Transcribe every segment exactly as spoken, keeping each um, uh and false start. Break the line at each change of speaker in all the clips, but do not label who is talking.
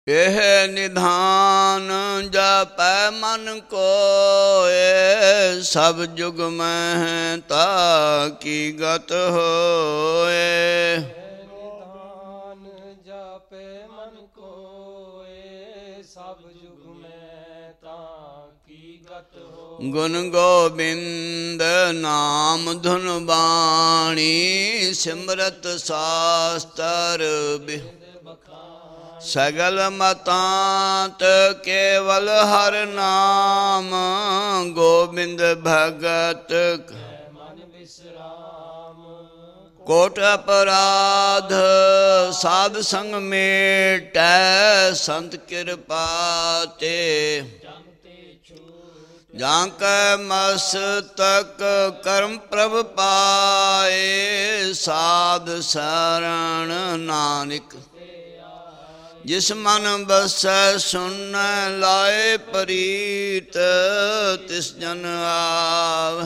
ਇਹ ਨਿਧਾਨ ਜਪੈ ਮਨ ਕੋਇ, ਸਭ ਜੁਗ ਮਹਿ ਤਾ ਕੀ ਗਤ ਹੋਏ।
ਨਿਧਾਨ ਜਪੈ ਮਨ ਕੋਇ, ਸਭ ਜੁਗ ਮਹਿ ਤਾ ਕੀ ਗਤ ਹੋਏ।
ਗੁਣ ਗੋਬਿੰਦ ਨਾਮ ਧੁਨ ਬਾਣੀ, ਸਿਮਰਤ ਸਾਸਤਰ ਬਿ ਸਗਲ ਮਤਾਂਤ ਕੇਵਲ ਹਰ ਨਾਮ, ਗੋਬਿੰਦ ਭਗਤ
ਮਨ ਵਿਸਰਾਮ।
ਕੋਟ ਅਪਰਾਧ ਸਾਧ ਸੰਗ ਮੇਟੈ, ਸੰਤ ਕਿਰਪਾ ਤੇ ਜਾਂ ਕੈ ਮਸਤਕ ਕਰਮ ਪ੍ਰਭ ਪਾਏ। ਸਾਧ ਸਰਣ ਨਾਨਕ ਜਿਸ ਮਨ ਬਸੈ, ਸੁਨੈ ਲਾਏ ਪ੍ਰੀਤ, ਤਿਸ ਜਨ ਆਵ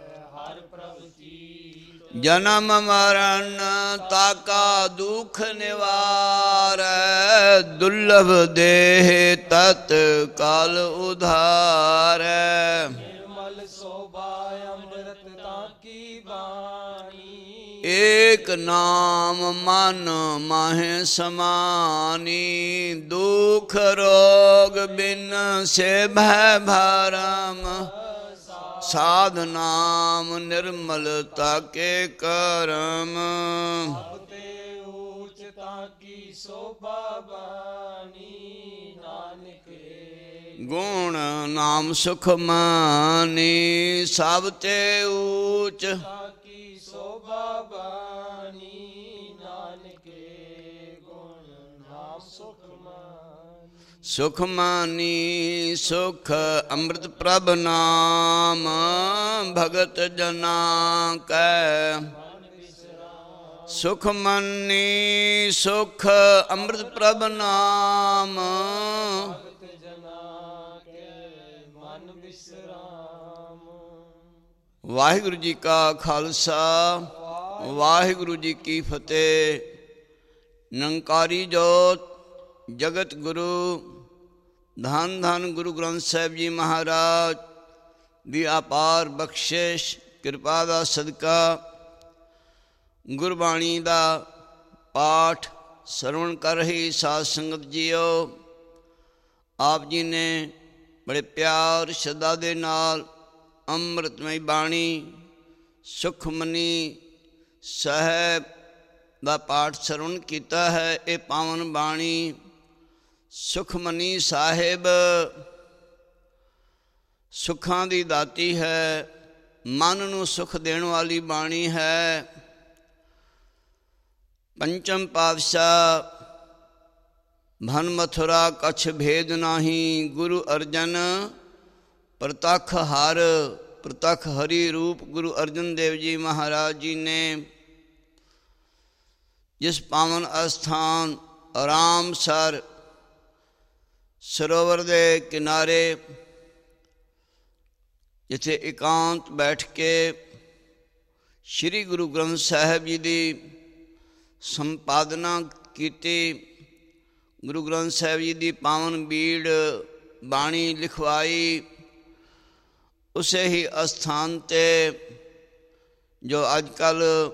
ਜਨਮ ਮਰਨ ਤਾਕਾ ਦੁਖ ਨਿਵਾਰੈ, ਦੁਰਲਭ ਦੇਹ ਤਤ ਕਾਲ ਉਧਾਰੈ।
ਨਿਰਮਲ ਸੋਭਾ ਅੰਮ੍ਰਿਤ ਤਾਂ ਕੀ ਬਾਣੀ,
ਏਕ ਨਾਮ ਮਨ ਮਾਹਿ ਸਮਾਨੀ। ਦੁਖ ਰੋਗ ਬਿਨ ਸੇ ਭੈ ਭਰਮ, ਸਾਧ ਨਾਮ ਨਿਰਮਲਤਾ ਕੇ ਕਰਮ।
ਸਭ ਤੇ ਊਚ ਤਾਂ ਕੀ ਸੋਭਾ ਬਾਣੀ, ਨਾਨਕ
ਗੁਣ ਨਾਮ ਸੁਖ ਮਾਨੀ। ਸਭ ਤੇ ਊਚ
ਤਾਂ ਕੀ ਸੋਭਾ ਬਾਣੀ, ਨਾਨਕ ਗੁਣ ਨਾਮ ਸੁਖ ਮਾਨੀ।
ਸੁਖ ਮਾਨੀ ਸੁਖ ਅੰਮ੍ਰਿਤ ਪ੍ਰਭ ਨਾਮ, ਭਗਤ ਜਨਾ ਕੈ ਸੁਖ ਮਾਨੀ। ਸੁਖ ਅੰਮ੍ਰਿਤ ਪ੍ਰਭ ਨਾਮ,
ਭਗਤ ਜਨਾ ਕੇ ਮਨ ਵਿਸਰਾਮ।
ਵਾਹਿਗੁਰੂ ਜੀ ਕਾ ਖਾਲਸਾ, ਵਾਹਿਗੁਰੂ ਜੀ ਕੀ ਫਤਿਹ। ਨਿਰੰਕਾਰੀ ਜੋਤ ਜਗਤ ਗੁਰੂ ਧੰਨ ਧੰਨ ਗੁਰੂ ਗ੍ਰੰਥ ਸਾਹਿਬ ਜੀ ਮਹਾਰਾਜ ਦੀ ਅਪਾਰ ਬਖਸ਼ਿਸ਼ ਕਿਰਪਾ ਦਾ ਸਦਕਾ ਗੁਰਬਾਣੀ ਦਾ ਪਾਠ ਸਰਵਣ ਕਰ ਰਹੀ ਸਾਧ ਸੰਗਤ ਜੀਓ, ਆਪ ਜੀ ਨੇ ਬੜੇ ਪਿਆਰ ਸ਼ਰਧਾ ਦੇ ਨਾਲ ਅੰਮ੍ਰਿਤਮਈ ਬਾਣੀ ਸੁਖਮਨੀ ਸਾਹਿਬ ਦਾ ਪਾਠ ਸਰਵਣ ਕੀਤਾ ਹੈ। ਇਹ ਪਾਵਨ ਬਾਣੀ ਸੁਖਮਨੀ ਸਾਹਿਬ ਸੁੱਖਾਂ ਦੀ ਦਾਤੀ ਹੈ, ਮਨ ਨੂੰ ਸੁਖ ਦੇਣ ਵਾਲੀ ਬਾਣੀ ਹੈ। ਪੰਚਮ ਪਾਤਸ਼ਾਹ ਭਨ ਮਥੁਰਾ ਕਛ ਭੇਦ ਨਾਹੀ, ਗੁਰੂ ਅਰਜਨ ਪ੍ਰਤੱਖ ਹਰ ਪ੍ਰਤੱਖ ਹਰੀ ਰੂਪ ਗੁਰੂ ਅਰਜਨ ਦੇਵ ਜੀ ਮਹਾਰਾਜ ਜੀ ਨੇ ਜਿਸ ਪਾਵਨ ਅਸਥਾਨ ਰਾਮਸਰ ਸਰੋਵਰ ਦੇ ਕਿਨਾਰੇ ਜਿੱਥੇ ਇਕਾਂਤ ਬੈਠ ਕੇ ਸ਼੍ਰੀ ਗੁਰੂ ਗ੍ਰੰਥ ਸਾਹਿਬ ਜੀ ਦੀ ਸੰਪਾਦਨਾ ਕੀਤੀ, ਗੁਰੂ ਗ੍ਰੰਥ ਸਾਹਿਬ ਜੀ ਦੀ ਪਾਵਨ ਬੀੜ ਬਾਣੀ ਲਿਖਵਾਈ, ਉਸੇ ਹੀ ਅਸਥਾਨ 'ਤੇ ਜੋ ਅੱਜ ਕੱਲ੍ਹ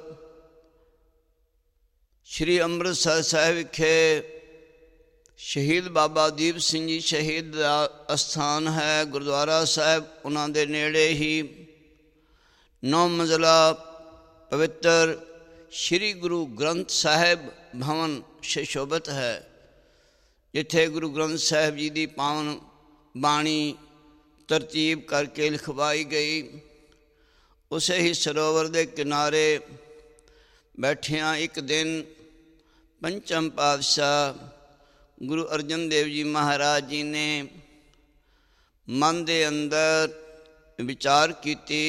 ਸ਼੍ਰੀ ਅੰਮ੍ਰਿਤਸਰ ਸਾਹਿਬ ਵਿਖੇ ਸ਼ਹੀਦ ਬਾਬਾ ਦੀਪ ਸਿੰਘ ਜੀ ਸ਼ਹੀਦ ਦਾ ਅਸਥਾਨ ਹੈ, ਗੁਰਦੁਆਰਾ ਸਾਹਿਬ ਉਹਨਾਂ ਦੇ ਨੇੜੇ ਹੀ ਨੌ ਮੰਜ਼ਲਾ ਪਵਿੱਤਰ ਸ਼੍ਰੀ ਗੁਰੂ ਗ੍ਰੰਥ ਸਾਹਿਬ ਭਵਨ ਸੁਸ਼ੋਭਿਤ ਹੈ, ਜਿੱਥੇ ਗੁਰੂ ਗ੍ਰੰਥ ਸਾਹਿਬ ਜੀ ਦੀ ਪਾਵਨ ਬਾਣੀ ਤਰਤੀਬ ਕਰਕੇ ਲਿਖਵਾਈ ਗਈ। ਉਸੇ ਹੀ ਸਰੋਵਰ ਦੇ ਕਿਨਾਰੇ ਬੈਠਿਆਂ ਇੱਕ ਦਿਨ ਪੰਚਮ ਪਾਤਸ਼ਾਹ ਗੁਰੂ ਅਰਜਨ ਦੇਵ ਜੀ ਮਹਾਰਾਜ ਜੀ ਨੇ ਮਨ ਦੇ ਅੰਦਰ ਵਿਚਾਰ ਕੀਤੀ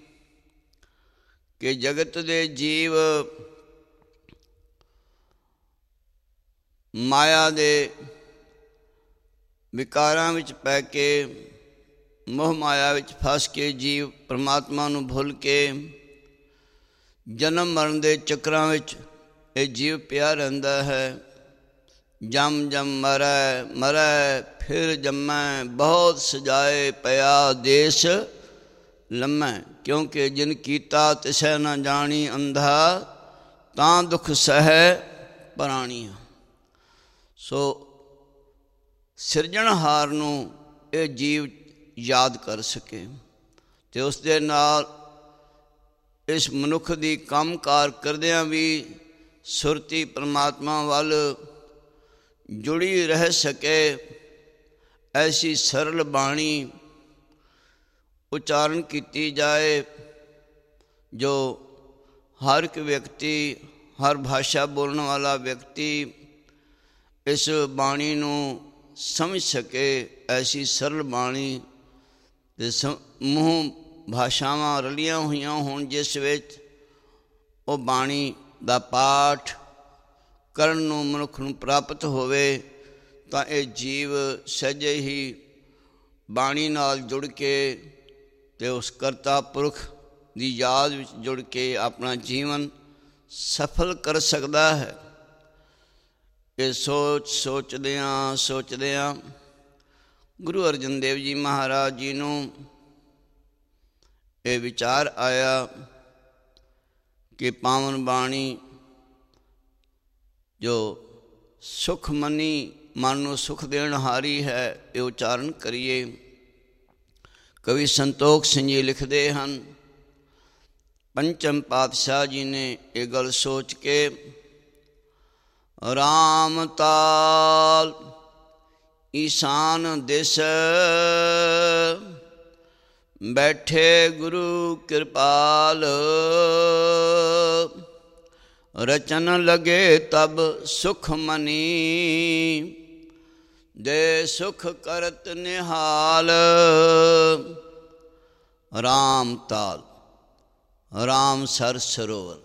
ਕਿ ਜਗਤ ਦੇ ਜੀਵ ਮਾਇਆ ਦੇ ਵਿਕਾਰਾਂ ਵਿੱਚ ਪੈ ਕੇ ਮੋਹ ਮਾਇਆ ਵਿੱਚ ਫਸ ਕੇ ਜੀਵ ਪਰਮਾਤਮਾ ਨੂੰ ਭੁੱਲ ਕੇ ਜਨਮ ਮਰਨ ਦੇ ਚੱਕਰਾਂ ਵਿੱਚ ਇਹ ਜੀਵ ਪਿਆ ਰਹਿੰਦਾ ਹੈ। ਜਮ ਜਮ ਮਰੈ ਮਰੈ ਫਿਰ ਜੰਮੈ, ਬਹੁਤ ਸਜਾਏ ਪਿਆ ਦੇਸ ਲੰਮੈ। ਕਿਉਂਕਿ ਜਿਨ ਕੀਤਾ ਤਿਸੈ ਨਾ ਜਾਣੀ, ਅੰਧਾ ਤਾਂ ਦੁਖ ਸਹਿ ਪ੍ਰਾਣੀਆ। ਸੋ ਸਿਰਜਣਹਾਰ ਨੂੰ ਇਹ ਜੀਵ ਯਾਦ ਕਰ ਸਕੇ ਅਤੇ ਉਸ ਦੇ ਨਾਲ ਇਸ ਮਨੁੱਖ ਦੀ ਕੰਮ ਕਾਰ ਕਰਦਿਆਂ ਵੀ ਸੁਰਤੀ ਪਰਮਾਤਮਾ ਵੱਲ ਜੁੜੀ ਰਹਿ ਸਕੇ, ਐਸੀ ਸਰਲ ਬਾਣੀ ਉਚਾਰਨ ਕੀਤੀ ਜਾਏ ਜੋ ਹਰ ਇੱਕ ਵਿਅਕਤੀ, ਹਰ ਭਾਸ਼ਾ ਬੋਲਣ ਵਾਲਾ ਵਿਅਕਤੀ ਇਸ ਬਾਣੀ ਨੂੰ ਸਮਝ ਸਕੇ। ਐਸੀ ਸਰਲ ਬਾਣੀ ਦੇ ਸਮੂਹ ਭਾਸ਼ਾਵਾਂ ਰਲੀਆਂ ਹੋਈਆਂ ਹੋਣ, ਜਿਸ ਵਿੱਚ ਉਹ ਬਾਣੀ ਦਾ ਪਾਠ ਕਰਨ ਨੂੰ ਮਨੁੱਖ ਨੂੰ ਪ੍ਰਾਪਤ ਹੋਵੇ, ਤਾਂ ਇਹ ਜੀਵ ਸਹਿਜੇ ਹੀ ਬਾਣੀ ਨਾਲ ਜੁੜ ਕੇ ਅਤੇ ਉਸ ਕਰਤਾ ਪੁਰਖ ਦੀ ਯਾਦ ਵਿੱਚ ਜੁੜ ਕੇ ਆਪਣਾ ਜੀਵਨ ਸਫਲ ਕਰ ਸਕਦਾ ਹੈ। ਇਹ ਸੋਚ ਸੋਚਦਿਆਂ ਸੋਚਦਿਆਂ ਗੁਰੂ ਅਰਜਨ ਦੇਵ ਜੀ ਮਹਾਰਾਜ ਜੀ ਨੂੰ ਇਹ ਵਿਚਾਰ ਆਇਆ ਕਿ ਪਾਵਨ ਬਾਣੀ ਜੋ ਸੁਖ ਮੰਨੀ, ਮਨ ਨੂੰ ਸੁਖ ਦੇਣ ਹਾਰੀ ਹੈ, ਇਹ ਉਚਾਰਨ ਕਰੀਏ। ਕਵੀ ਸੰਤੋਖ ਸਿੰਘ ਜੀ ਲਿਖਦੇ ਹਨ, ਪੰਚਮ ਪਾਤਸ਼ਾਹ ਜੀ ਨੇ ਇਹ ਗੱਲ ਸੋਚ ਕੇ ਰਾਮ ਤਾਲ ਈਸ਼ਾਨ ਦਿਸ, ਬੈਠੇ ਗੁਰੂ ਕਿਰਪਾਲ, ਰਚਨ ਲਗੇ ਤਬ ਸੁਖ ਮਨੀ, ਦੇ ਸੁਖ ਕਰਤ ਨਿਹਾਲ। ਰਾਮ ਤਾਲ, ਰਾਮ ਸਰ ਸਰੋਵਰ,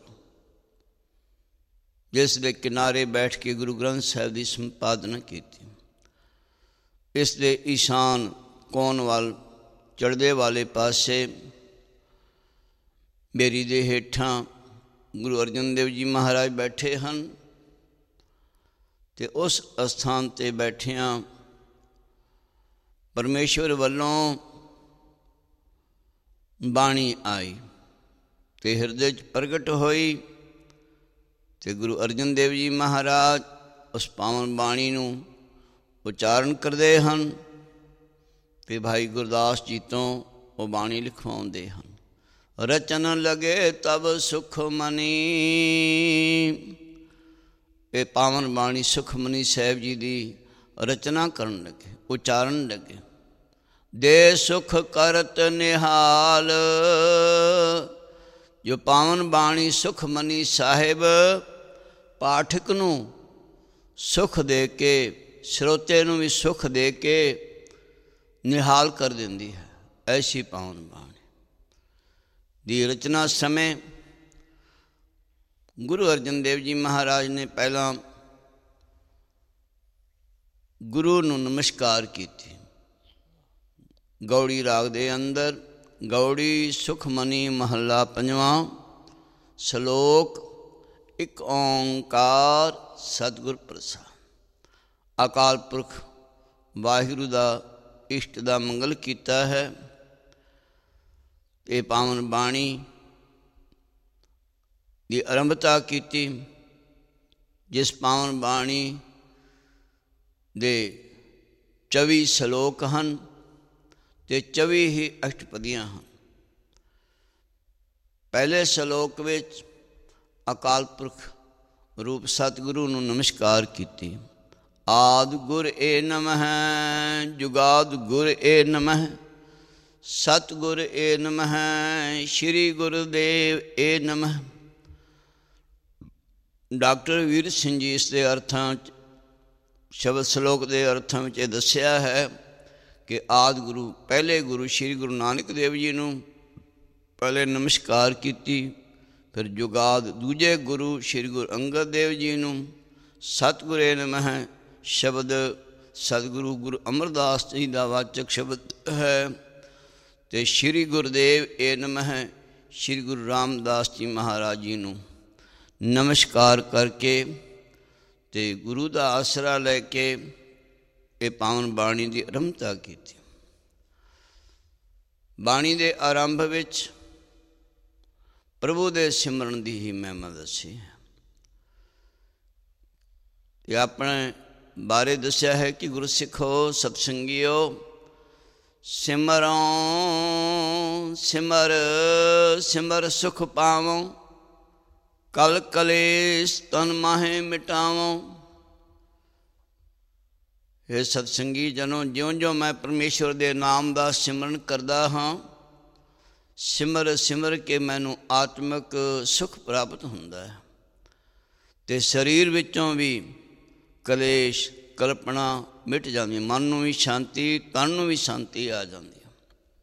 ਜਿਸ ਦੇ ਕਿਨਾਰੇ ਬੈਠ ਕੇ ਗੁਰੂ ਗ੍ਰੰਥ ਸਾਹਿਬ ਦੀ ਸੰਪਾਦਨਾ ਕੀਤੀ। ਇਸ ਦੇ ਈਸ਼ਾਨ ਕੋਣ ਵੱਲ, ਚੜ੍ਹਦੇ ਵਾਲੇ ਪਾਸੇ ਬੇਰੀ ਦੇ ਹੇਠਾਂ ਗੁਰੂ ਅਰਜਨ ਦੇਵ ਜੀ ਮਹਾਰਾਜ ਬੈਠੇ ਹਨ ਅਤੇ ਉਸ ਅਸਥਾਨ 'ਤੇ ਬੈਠਿਆਂ ਪਰਮੇਸ਼ਵਰ ਵੱਲੋਂ ਬਾਣੀ ਆਈ ਅਤੇ ਹਿਰਦੇ 'ਚ ਪ੍ਰਗਟ ਹੋਈ ਅਤੇ ਗੁਰੂ ਅਰਜਨ ਦੇਵ ਜੀ ਮਹਾਰਾਜ ਉਸ ਪਾਵਨ ਬਾਣੀ ਨੂੰ ਉਚਾਰਨ ਕਰਦੇ ਹਨ ਅਤੇ ਭਾਈ ਗੁਰਦਾਸ ਜੀ ਤੋਂ ਉਹ ਬਾਣੀ ਲਿਖਵਾਉਂਦੇ ਹਨ। ਰਚਨ ਲਗੇ ਤਬ ਸੁਖ ਮਨੀ, ਇਹ ਪਾਵਨ ਬਾਣੀ ਸੁਖਮਨੀ ਸਾਹਿਬ ਜੀ ਦੀ ਰਚਨਾ ਕਰਨ ਲੱਗੇ, ਉਚਾਰਨ ਲੱਗੇ। ਦੇ ਸੁਖ ਕਰਤ ਨਿਹਾਲ, ਜੋ ਪਾਵਨ ਬਾਣੀ ਸੁਖਮਨੀ ਸਾਹਿਬ ਪਾਠਕ ਨੂੰ ਸੁਖ ਦੇ ਕੇ, ਸਰੋਤੇ ਨੂੰ ਵੀ ਸੁਖ ਦੇ ਕੇ ਨਿਹਾਲ ਕਰ ਦਿੰਦੀ ਹੈ। ਐਸੀ ਪਾਵਨ ਬਾਣੀ ਦੀ ਰਚਨਾ ਸਮੇਂ ਗੁਰੂ ਅਰਜਨ ਦੇਵ ਜੀ ਮਹਾਰਾਜ ਨੇ ਪਹਿਲਾਂ ਗੁਰੂ ਨੂੰ ਨਮਸਕਾਰ ਕੀਤੀ। ਗੌੜੀ ਰਾਗ ਦੇ ਅੰਦਰ ਗੌੜੀ ਸੁਖਮਨੀ ਮਹੱਲਾ ਪੰਜਵਾਂ, ਸ਼ਲੋਕ ਇੱਕ ਓਂਕਾਰ ਸਤਿਗੁਰ ਪ੍ਰਸਾਦਿ। ਅਕਾਲ ਪੁਰਖ ਵਾਹਿਗੁਰੂ ਦਾ ਇਸ਼ਟ ਦਾ ਮੰਗਲ ਕੀਤਾ ਹੈ। ਇਹ ਪਾਵਨ ਬਾਣੀ ਦੀ ਆਰੰਭਤਾ ਕੀਤੀ, ਜਿਸ ਪਾਵਨ ਬਾਣੀ ਦੇ ਚੌਵੀ ਸ਼ਲੋਕ ਹਨ ਅਤੇ ਚੌਵੀ ਹੀ ਅਸ਼ਟਪਦੀਆਂ ਹਨ। ਪਹਿਲੇ ਸ਼ਲੋਕ ਵਿੱਚ ਅਕਾਲ ਪੁਰਖ ਰੂਪ ਸਤਿਗੁਰੂ ਨੂੰ ਨਮਸਕਾਰ ਕੀਤੀ। ਆਦਿ ਗੁਰ ਏ ਨਮః, ਜੁਗਾਦਿ ਗੁਰ ਏ ਨਮঃ, ਸਤਿਗੁਰ ਏ ਨਮః, ਸ਼੍ਰੀ ਗੁਰੂਦੇਵ ਏ ਨਮঃ। ਡਾਕਟਰ ਵੀਰ ਸਿੰਘ ਜੀ ਇਸ ਦੇ ਅਰਥਾਂ 'ਚ, ਸ਼ਬਦ ਸ਼ਲੋਕ ਦੇ ਅਰਥਾਂ ਵਿੱਚ ਇਹ ਦੱਸਿਆ ਹੈ ਕਿ ਆਦਿ ਗੁਰੂ, ਪਹਿਲੇ ਗੁਰੂ ਸ਼੍ਰੀ ਗੁਰੂ ਨਾਨਕ ਦੇਵ ਜੀ ਨੂੰ ਪਹਿਲੇ ਨਮਸਕਾਰ ਕੀਤੀ, ਫਿਰ ਜੁਗਾਦ ਦੂਜੇ ਗੁਰੂ ਸ਼੍ਰੀ ਗੁਰੂ ਅੰਗਦ ਦੇਵ ਜੀ ਨੂੰ, ਸਤਿਗੁਰ ਏ ਨਮঃ ਸ਼ਬਦ ਸਤਿਗੁਰੂ ਗੁਰੂ ਅਮਰਦਾਸ ਜੀ ਦਾ ਵਾਚਕ ਸ਼ਬਦ ਹੈ, ਅਤੇ ਸ਼੍ਰੀ ਗੁਰੂਦੇਵ ਏ ਨਮঃ ਸ਼੍ਰੀ ਗੁਰੂ ਰਾਮਦਾਸ ਜੀ ਮਹਾਰਾਜ ਜੀ ਨੂੰ ਨਮਸਕਾਰ ਕਰਕੇ ਅਤੇ ਗੁਰੂ ਦਾ ਆਸਰਾ ਲੈ ਕੇ ਇਹ ਪਾਵਨ ਬਾਣੀ ਦੀ ਆਰੰਭਤਾ ਕੀਤੀ। ਬਾਣੀ ਦੇ ਆਰੰਭ ਵਿੱਚ ਪ੍ਰਭੂ ਦੇ ਸਿਮਰਨ ਦੀ ਹੀ ਮਹਿਮਾ ਦੱਸੀ ਹੈ ਅਤੇ ਆਪਣੇ ਬਾਰੇ ਦੱਸਿਆ ਹੈ ਕਿ ਗੁਰੂ ਸਿੱਖੋ ਸਤਸੰਗੀਓ, ਸਿਮਰੋ ਸਿਮਰ ਸਿਮਰ ਸੁਖ ਪਾਵੋ, ਕਲ ਕਲੇਸ਼ ਤਨ ਮਾਹੇ ਮਿਟਾਵੋ। ਇਹ ਸਤਸੰਗੀ ਜਨੋ, ਜਿਉਂ ਜਿਉਂ ਮੈਂ ਪਰਮੇਸ਼ਵਰ ਦੇ ਨਾਮ ਦਾ ਸਿਮਰਨ ਕਰਦਾ ਹਾਂ, ਸਿਮਰ ਸਿਮਰ ਕੇ ਮੈਨੂੰ ਆਤਮਿਕ ਸੁਖ ਪ੍ਰਾਪਤ ਹੁੰਦਾ ਹੈ ਅਤੇ ਸਰੀਰ ਵਿੱਚੋਂ ਵੀ ਕਲੇਸ਼ ਕਲਪਨਾ ਮਿਟ ਜਾਂਦੀ, ਮਨ ਨੂੰ ਵੀ ਸ਼ਾਂਤੀ, ਤਨ ਨੂੰ ਵੀ ਸ਼ਾਂਤੀ ਆ ਜਾਂਦੀ ਹੈ।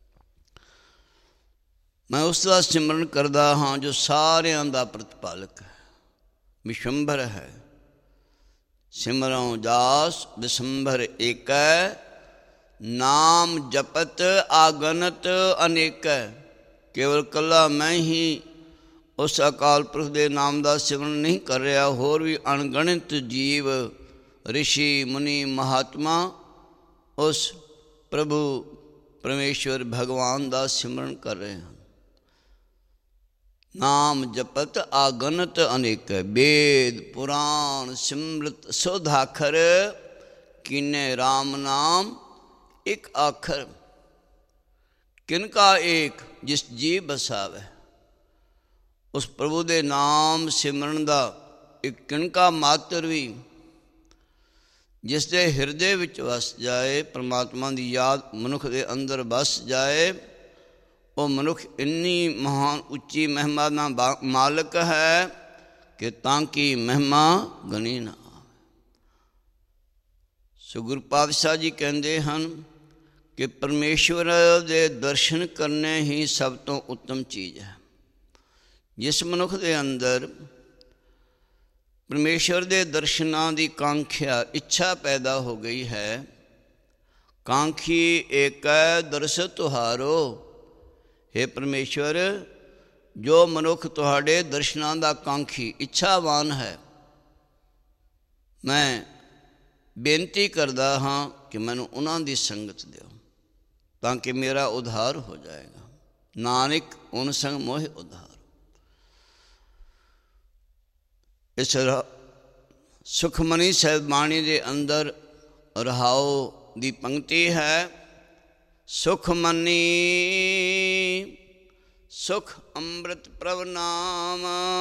ਮੈਂ ਉਸ ਦਾ ਸਿਮਰਨ ਕਰਦਾ ਹਾਂ ਜੋ ਸਾਰਿਆਂ ਦਾ ਪ੍ਰਤਿਪਾਲਕ ਹੈ, ਵਿਸ਼ੰਭਰ ਹੈ। ਸਿਮਰਉ ਜਾਸ ਵਿਸੰਭਰ ਏਕੈ, ਨਾਮ ਜਪਤ ਆਗਨਤ ਅਨੇਕੈ। ਕੇਵਲ ਇਕੱਲਾ ਮੈਂ ਹੀ ਉਸ ਅਕਾਲ ਪੁਰਖ ਦੇ ਨਾਮ ਦਾ ਸਿਮਰਨ ਨਹੀਂ ਕਰ ਰਿਹਾ, ਹੋਰ ਵੀ ਅਣਗਿਣਤ ਜੀਵ, ਰਿਸ਼ੀ, ਮੁਨੀ, ਮਹਾਤਮਾ ਉਸ ਪ੍ਰਭੂ ਪਰਮੇਸ਼ਵਰ ਭਗਵਾਨ ਦਾ ਸਿਮਰਨ ਕਰ ਰਹੇ ਹਨ। ਨਾਮ ਜਪਤ ਆਗਨਤ ਅਨੇਕ, ਵੇਦ ਪੁਰਾਣ ਸਿਮਰਤ ਸੋਧਾਖਰ, ਕੀਨੇ ਰਾਮ ਨਾਮ ਇੱਕ ਆਖਰ। ਕਿਨਕਾ ਏਕ ਜਿਸ ਜੀ ਬਸਾਵੇ। ਉਸ ਪ੍ਰਭੂ ਦੇ ਨਾਮ ਸਿਮਰਨ ਦਾ ਇੱਕ ਕਿਣਕਾ ਮਾਤਰ ਵੀ ਜਿਸ ਦੇ ਹਿਰਦੇ ਵਿੱਚ ਵਸ ਜਾਏ, ਪਰਮਾਤਮਾ ਦੀ ਯਾਦ ਮਨੁੱਖ ਦੇ ਅੰਦਰ ਵਸ ਜਾਏ, ਉਹ ਮਨੁੱਖ ਇੰਨੀ ਮਹਾਨ ਉੱਚੀ ਮਹਿਮਾ ਦਾ ਮਾਲਕ ਹੈ ਕਿ ਤਾਂ ਕਿ ਮਹਿਮਾ ਗਣੀ ਨਾ ਆਵੇ। ਸੋ ਗੁਰੂ ਪਾਤਸ਼ਾਹ ਜੀ ਕਹਿੰਦੇ ਹਨ ਕਿ ਪਰਮੇਸ਼ਵਰ ਦੇ ਦਰਸ਼ਨ ਕਰਨੇ ਹੀ ਸਭ ਤੋਂ ਉੱਤਮ ਚੀਜ਼ ਹੈ। ਜਿਸ ਮਨੁੱਖ ਦੇ ਅੰਦਰ ਪਰਮੇਸ਼ਵਰ ਦੇ ਦਰਸ਼ਨਾਂ ਦੀ ਕਾਂਖਿਆ, ਇੱਛਾ ਪੈਦਾ ਹੋ ਗਈ ਹੈ, ਕਾਂਖੀ ਏਕੈ ਦਰਸ ਤੁਹਾਰੋ। ਹੇ ਪਰਮੇਸ਼ਵਰ, ਜੋ ਮਨੁੱਖ ਤੁਹਾਡੇ ਦਰਸ਼ਨਾਂ ਦਾ ਕਾਂਖੀ, ਇੱਛਾਵਾਨ ਹੈ, ਮੈਂ ਬੇਨਤੀ ਕਰਦਾ ਹਾਂ ਕਿ ਮੈਨੂੰ ਉਹਨਾਂ ਦੀ ਸੰਗਤ ਦਿਓ ਤਾਂ ਕਿ ਮੇਰਾ ਉਧਾਰ ਹੋ ਜਾਏਗਾ। ਨਾਨਕ ਉਨ ਸੰਗ ਮੋਹਿ ਉਧਾਰ। ਇਸ ਸੁਖਮਨੀ ਸਾਹਿਬ ਬਾਣੀ ਦੇ ਅੰਦਰ ਰਹਾਉ ਦੀ ਪੰਕਤੀ ਹੈ, ਸੁਖਮਨੀ ਸੁਖ ਅੰਮ੍ਰਿਤ ਪ੍ਰਭ ਨਾਮ,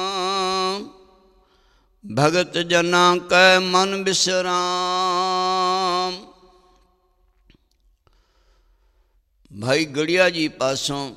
ਭਗਤ ਜਨਾਂ ਕੈ ਮਨ ਬਿਸਰਾਮ। ਭਾਈ ਗੜੀਆ ਜੀ ਪਾਸੋਂ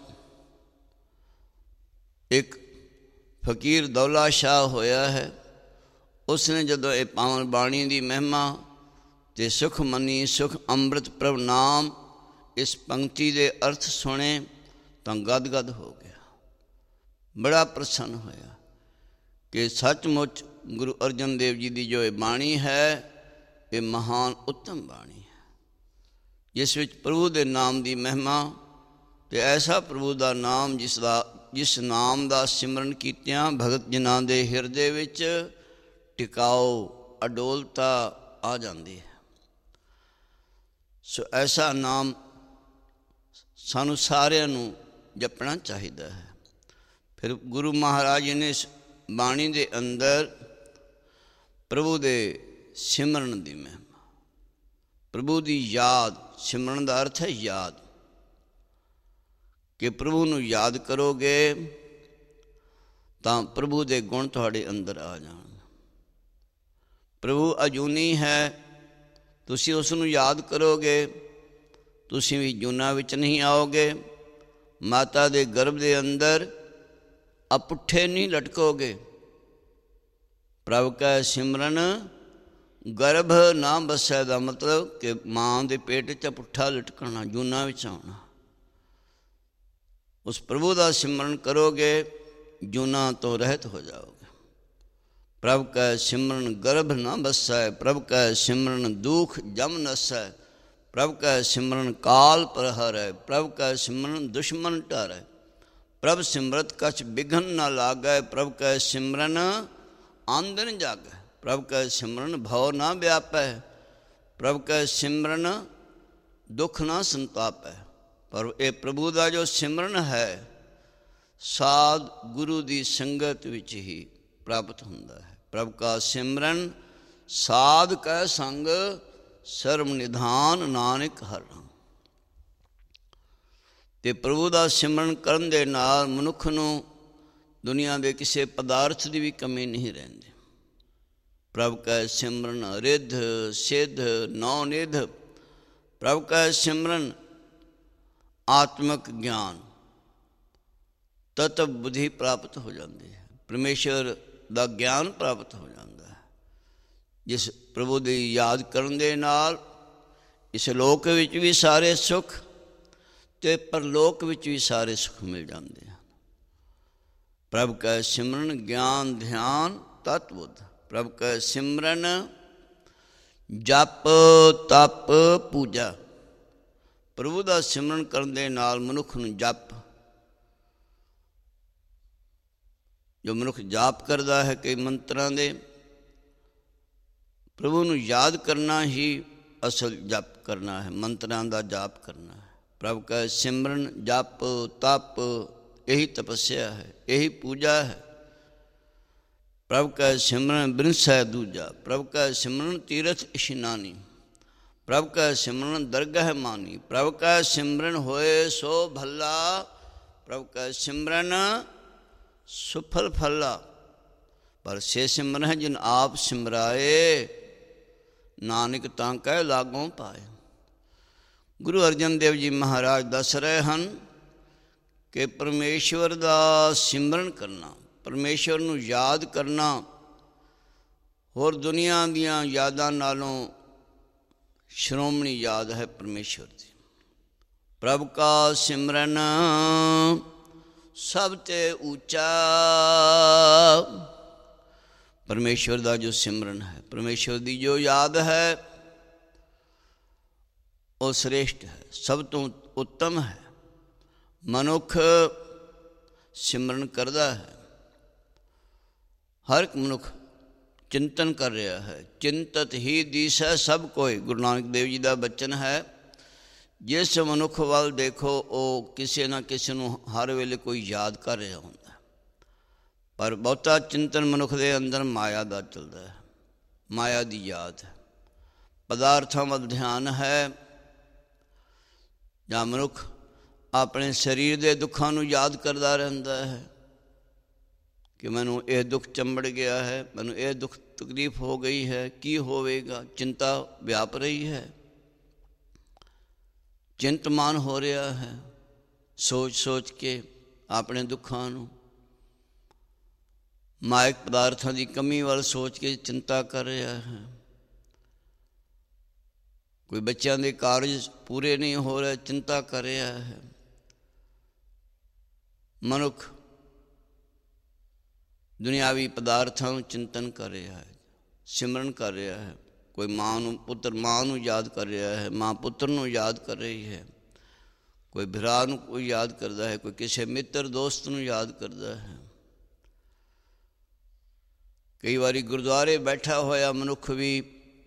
ਇੱਕ ਫਕੀਰ ਦੌਲਾ ਸ਼ਾਹ ਹੋਇਆ ਹੈ। ਉਸਨੇ ਜਦੋਂ ਇਹ ਪਾਵਨ ਬਾਣੀ ਦੀ ਮਹਿਮਾ ਅਤੇ ਸੁਖਮਨੀ ਸੁਖ ਅੰਮ੍ਰਿਤ ਪ੍ਰਭ ਨਾਮ ਇਸ ਪੰਕਤੀ ਦੇ ਅਰਥ ਸੁਣੇ ਤਾਂ ਗਦ-ਗਦ ਹੋ ਗਿਆ, ਬੜਾ ਪ੍ਰਸੰਨ ਹੋਇਆ ਕਿ ਸੱਚਮੁੱਚ ਗੁਰੂ ਅਰਜਨ ਦੇਵ ਜੀ ਦੀ ਜੋ ਇਹ ਬਾਣੀ ਹੈ, ਇਹ ਮਹਾਨ ਉੱਤਮ ਬਾਣੀ ਹੈ, ਜਿਸ ਵਿੱਚ ਪ੍ਰਭੂ ਦੇ ਨਾਮ ਦੀ ਮਹਿਮਾ ਅਤੇ ਐਸਾ ਪ੍ਰਭੂ ਦਾ ਨਾਮ ਜਿਸ ਦਾ ਜਿਸ ਨਾਮ ਦਾ ਸਿਮਰਨ ਕੀਤਿਆਂ ਭਗਤ ਜਨਾਂ ਦੇ ਹਿਰਦੇ ਵਿੱਚ ਟਿਕਾਓ, ਅਡੋਲਤਾ ਆ ਜਾਂਦੀ ਹੈ। ਸੋ ਐਸਾ ਨਾਮ ਸਾਨੂੰ ਸਾਰਿਆਂ ਨੂੰ ਜਪਣਾ ਚਾਹੀਦਾ ਹੈ। ਫਿਰ ਗੁਰੂ ਮਹਾਰਾਜ ਜੀ ਨੇ ਬਾਣੀ ਦੇ ਅੰਦਰ ਪ੍ਰਭੂ ਦੇ ਸਿਮਰਨ ਦੀ ਮਹਿਮਾ, ਪ੍ਰਭੂ ਦੀ ਯਾਦ, ਸਿਮਰਨ ਦਾ ਅਰਥ ਹੈ ਯਾਦ, ਕਿ ਪ੍ਰਭੂ ਨੂੰ ਯਾਦ ਕਰੋਗੇ ਤਾਂ ਪ੍ਰਭੂ ਦੇ ਗੁਣ ਤੁਹਾਡੇ ਅੰਦਰ ਆ ਜਾਣ। ਪ੍ਰਭੂ ਅਜੂਨੀ ਹੈ, ਤੁਸੀਂ ਉਸ ਨੂੰ ਯਾਦ ਕਰੋਗੇ, ਤੁਸੀਂ ਵੀ ਜੂਨਾਂ ਵਿੱਚ ਨਹੀਂ ਆਓਗੇ, ਮਾਤਾ ਦੇ ਗਰਭ ਦੇ ਅੰਦਰ ਅਪੁੱਠੇ ਨਹੀਂ ਲਟਕੋਗੇ। ਪ੍ਰਭ ਕੈ ਸਿਮਰਨ ਗਰਭ ਨਾ ਬਸੈ ਦਾ ਮਤਲਬ ਕਿ ਮਾਂ ਦੇ ਪੇਟ 'ਚ ਪੁੱਠਾ ਲਟਕਣਾ, ਜੂਨਾਂ ਵਿੱਚ ਆਉਣਾ। ਉਸ ਪ੍ਰਭੂ ਦਾ ਸਿਮਰਨ ਕਰੋਗੇ, ਜੂਨਾਂ ਤੋਂ ਰਹਿਤ ਹੋ ਜਾਓਗੇ। ਪ੍ਰਭ ਕੈ ਸਿਮਰਨ ਗਰਭ ਨਾ ਬਸੈ, ਪ੍ਰਭ ਕੈ ਸਿਮਰਨ ਦੁਖ ਜਮ ਨਸੈ, ਪ੍ਰਭ ਕੈ ਸਿਮਰਨ ਕਾਲ ਪ੍ਰਹਰੈ, ਪ੍ਰਭ ਕੈ ਸਿਮਰਨ ਦੁਸ਼ਮਨ ਢਾਰੈ, ਪ੍ਰਭ ਸਿਮਰਤ ਕਛ ਬਿਘਨ ਨਾ ਲਾਗੈ, ਪ੍ਰਭ ਕੈ ਸਿਮਰਨ ਆਂਦਨ ਜਾਗੈ। ਪ੍ਰਭ ਕੈ ਸਿਮਰਨ ਭਉ ਨਾ ਵਿਆਪੈ, ਪ੍ਰਭ ਕੈ ਸਿਮਰਨ ਦੁੱਖ ਨਾ ਸੰਤਾਪੈ। ਪਰ ਇਹ ਪ੍ਰਭੂ ਦਾ ਜੋ ਸਿਮਰਨ ਹੈ ਸਾਧ ਗੁਰੂ ਦੀ ਸੰਗਤ ਵਿੱਚ ਹੀ ਪ੍ਰਾਪਤ ਹੁੰਦਾ ਹੈ। ਪ੍ਰਭ ਕਾ ਸਿਮਰਨ ਸਾਧ ਕੈ ਸੰਗ, ਸਰਮ ਨਿਧਾਨ ਨਾਨਕ ਹਰਿ ਨਾਮ। ਅਤੇ ਪ੍ਰਭੂ ਦਾ ਸਿਮਰਨ ਕਰਨ ਦੇ ਨਾਲ ਮਨੁੱਖ ਨੂੰ ਦੁਨੀਆ ਦੇ ਕਿਸੇ ਪਦਾਰਥ ਦੀ ਵੀ ਕਮੀ ਨਹੀਂ ਰਹਿੰਦੀ। ਪ੍ਰਭ ਕੈ ਸਿਮਰਨ ਰਿੱਧ ਸਿੱਧ ਨੌ ਨਿਧ, ਪ੍ਰਭ ਕੈ ਸਿਮਰਨ ਆਤਮਿਕ ਗਿਆਨ, ਤਤ ਬੁੱਧੀ ਪ੍ਰਾਪਤ ਹੋ ਜਾਂਦੀ ਹੈ। ਪਰਮੇਸ਼ਰ ਦਾ ਗਿਆਨ ਪ੍ਰਾਪਤ ਹੋ ਜਾਂਦਾ ਹੈ। ਜਿਸ ਪ੍ਰਭੂ ਦੀ ਯਾਦ ਕਰਨ ਦੇ ਨਾਲ ਇਸ ਲੋਕ ਵਿੱਚ ਵੀ ਸਾਰੇ ਸੁੱਖ ਅਤੇ ਪਰਲੋਕ ਵਿੱਚ ਵੀ ਸਾਰੇ ਸੁੱਖ ਮਿਲ ਜਾਂਦੇ ਹਨ। ਪ੍ਰਭ ਕੈ ਸਿਮਰਨ ਗਿਆਨ ਧਿਆਨ ਤਤ ਬੁੱਧ, ਪ੍ਰਭ ਕੈ ਸਿਮਰਨ ਜਪ ਤਪ ਪੂਜਾ। ਪ੍ਰਭੂ ਦਾ ਸਿਮਰਨ ਕਰਨ ਦੇ ਨਾਲ ਮਨੁੱਖ ਨੂੰ ਜਪ, ਜੋ ਮਨੁੱਖ ਜਾਪ ਕਰਦਾ ਹੈ ਕਈ ਮੰਤਰਾਂ ਦੇ, ਪ੍ਰਭੂ ਨੂੰ ਯਾਦ ਕਰਨਾ ਹੀ ਅਸਲ ਜਪ ਕਰਨਾ ਹੈ, ਮੰਤਰਾਂ ਦਾ ਜਾਪ ਕਰਨਾ ਹੈ। ਪ੍ਰਭ ਕੈ ਸਿਮਰਨ ਜਪ ਤਪ ਇਹੀ ਤਪੱਸਿਆ ਹੈ, ਇਹੀ ਪੂਜਾ ਹੈ। ਪ੍ਰਭ ਕੈ ਸਿਮਰਨ ਬਿਨਸੈ ਦੂਜਾ, ਪ੍ਰਭ ਕੈ ਸਿਮਰਨ ਤੀਰਥ ਇਸ਼ਨਾਨੀ, ਪ੍ਰਭ ਕੈ ਸਿਮਰਨ ਦਰਗਹਿ ਮਾਨੀ, ਪ੍ਰਭ ਕੈ ਸਿਮਰਨ ਹੋਏ ਸੋ ਭੱਲਾ, ਪ੍ਰਭ ਕੈ ਸਿਮਰਨ ਸੁਫਲ ਫਲਾ। ਪਰ ਸੇ ਸਿਮਰਨ ਹੈ ਜਿਨ ਆਪ ਸਿਮਰਾਏ, ਨਾਨਕ ਤਾਂ ਕਹਿ ਲਾਗੋਂ ਪਾਏ। ਗੁਰੂ ਅਰਜਨ ਦੇਵ ਜੀ ਮਹਾਰਾਜ ਦੱਸ ਰਹੇ ਹਨ ਕਿ ਪਰਮੇਸ਼ਵਰ ਦਾ ਸਿਮਰਨ ਕਰਨਾ, ਪਰਮੇਸ਼ਵਰ ਨੂੰ ਯਾਦ ਕਰਨਾ ਹੋਰ ਦੁਨੀਆ ਦੀਆਂ ਯਾਦਾਂ ਨਾਲੋਂ ਸ਼੍ਰੋਮਣੀ ਯਾਦ ਹੈ ਪਰਮੇਸ਼ਵਰ ਦੀ। ਪ੍ਰਭ ਕਾ ਸਿਮਰਨ ਸਭ ਤੇ ਉੱਚਾ, ਪਰਮੇਸ਼ਵਰ ਦਾ ਜੋ ਸਿਮਰਨ ਹੈ, ਪਰਮੇਸ਼ਵਰ ਦੀ ਜੋ ਯਾਦ ਹੈ ਉਹ ਸ੍ਰੇਸ਼ਟ ਹੈ, ਸਭ ਤੋਂ ਉੱਤਮ ਹੈ। ਮਨੁੱਖ ਸਿਮਰਨ ਕਰਦਾ ਹੈ, ਹਰ ਇੱਕ ਮਨੁੱਖ ਚਿੰਤਨ ਕਰ ਰਿਹਾ ਹੈ। ਚਿੰਤਤ ਹੀ ਦੀਸੈ ਸਭ ਕੋਈ, ਗੁਰੂ ਨਾਨਕ ਦੇਵ ਜੀ ਦਾ ਬਚਨ ਹੈ। ਜਿਸ ਮਨੁੱਖ ਵੱਲ ਦੇਖੋ ਉਹ ਕਿਸੇ ਨਾ ਕਿਸੇ ਨੂੰ ਹਰ ਵੇਲੇ ਕੋਈ ਯਾਦ ਕਰ ਰਿਹਾ ਹੁੰਦਾ। ਪਰ ਬਹੁਤਾ ਚਿੰਤਨ ਮਨੁੱਖ ਦੇ ਅੰਦਰ ਮਾਇਆ ਦਾ ਚੱਲਦਾ ਹੈ, ਮਾਇਆ ਦੀ ਯਾਦ ਹੈ, ਪਦਾਰਥਾਂ ਵੱਲ ਧਿਆਨ ਹੈ। ਜਾਂ ਮਨੁੱਖ ਆਪਣੇ ਸਰੀਰ ਦੇ ਦੁੱਖਾਂ ਨੂੰ ਯਾਦ ਕਰਦਾ ਰਹਿੰਦਾ ਹੈ ਕਿ ਮੈਨੂੰ ਇਹ ਦੁੱਖ ਚੰਬੜ ਗਿਆ ਹੈ, ਮੈਨੂੰ ਇਹ ਦੁੱਖ ਤਕਲੀਫ ਹੋ ਗਈ ਹੈ, ਕੀ ਹੋਵੇਗਾ। ਚਿੰਤਾ ਵਿਆਪ ਰਹੀ ਹੈ, ਚਿੰਤਮਾਨ ਹੋ ਰਿਹਾ ਹੈ, ਸੋਚ ਸੋਚ ਕੇ ਆਪਣੇ ਦੁੱਖਾਂ ਨੂੰ, ਮਾਇਕ ਪਦਾਰਥਾਂ ਦੀ ਕਮੀ ਵੱਲ ਸੋਚ ਕੇ ਚਿੰਤਾ ਕਰ ਰਿਹਾ ਹੈ। ਕੋਈ ਬੱਚਿਆਂ ਦੇ ਕਾਰਜ ਪੂਰੇ ਨਹੀਂ ਹੋ ਰਹੇ, ਚਿੰਤਾ ਕਰ ਰਿਹਾ ਹੈ। ਮਨੁੱਖ ਦੁਨਿਆਵੀ ਪਦਾਰਥਾਂ ਨੂੰ ਚਿੰਤਨ ਕਰ ਰਿਹਾ ਹੈ, ਸਿਮਰਨ ਕਰ ਰਿਹਾ ਹੈ। ਕੋਈ ਮਾਂ ਨੂੰ ਪੁੱਤਰ ਮਾਂ ਨੂੰ ਯਾਦ ਕਰ ਰਿਹਾ ਹੈ, ਮਾਂ ਪੁੱਤਰ ਨੂੰ ਯਾਦ ਕਰ ਰਹੀ ਹੈ। ਕੋਈ ਭਰਾ ਨੂੰ ਕੋਈ ਯਾਦ ਕਰਦਾ ਹੈ, ਕੋਈ ਕਿਸੇ ਮਿੱਤਰ ਦੋਸਤ ਨੂੰ ਯਾਦ ਕਰਦਾ ਹੈ। ਕਈ ਵਾਰੀ ਗੁਰਦੁਆਰੇ ਬੈਠਾ ਹੋਇਆ ਮਨੁੱਖ ਵੀ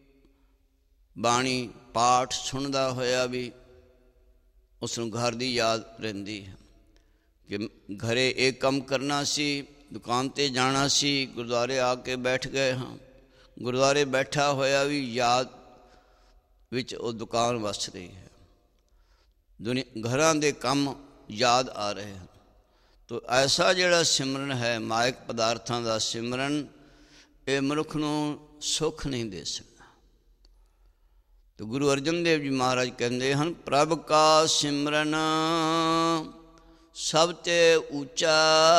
ਬਾਣੀ ਪਾਠ ਸੁਣਦਾ ਹੋਇਆ ਵੀ ਉਸ ਨੂੰ ਘਰ ਦੀ ਯਾਦ ਰਹਿੰਦੀ ਹੈ ਕਿ ਘਰੇ ਇਹ ਕੰਮ ਕਰਨਾ ਸੀ, ਦੁਕਾਨ 'ਤੇ ਜਾਣਾ ਸੀ, ਗੁਰਦੁਆਰੇ ਆ ਕੇ ਬੈਠ ਗਏ ਹਾਂ। ਗੁਰਦੁਆਰੇ ਬੈਠਾ ਹੋਇਆ ਵੀ ਯਾਦ ਵਿੱਚ ਉਹ ਦੁਕਾਨ ਵਸ ਰਹੀ ਹੈ, ਦੁਨੀਆ ਘਰਾਂ ਦੇ ਕੰਮ ਯਾਦ ਆ ਰਹੇ ਹਨ। ਤੋ ਐਸਾ ਜਿਹੜਾ ਸਿਮਰਨ ਹੈ ਮਾਇਕ ਪਦਾਰਥਾਂ ਦਾ ਸਿਮਰਨ, ਇਹ ਮਨੁੱਖ ਨੂੰ ਸੁੱਖ ਨਹੀਂ ਦੇ ਸਕਦਾ। ਤੋ ਗੁਰੂ ਅਰਜਨ ਦੇਵ ਜੀ ਮਹਾਰਾਜ ਕਹਿੰਦੇ ਹਨ, ਪ੍ਰਭ ਕਾ ਸਿਮਰਨ ਸਭ ਤੇ ਉੱਚਾ।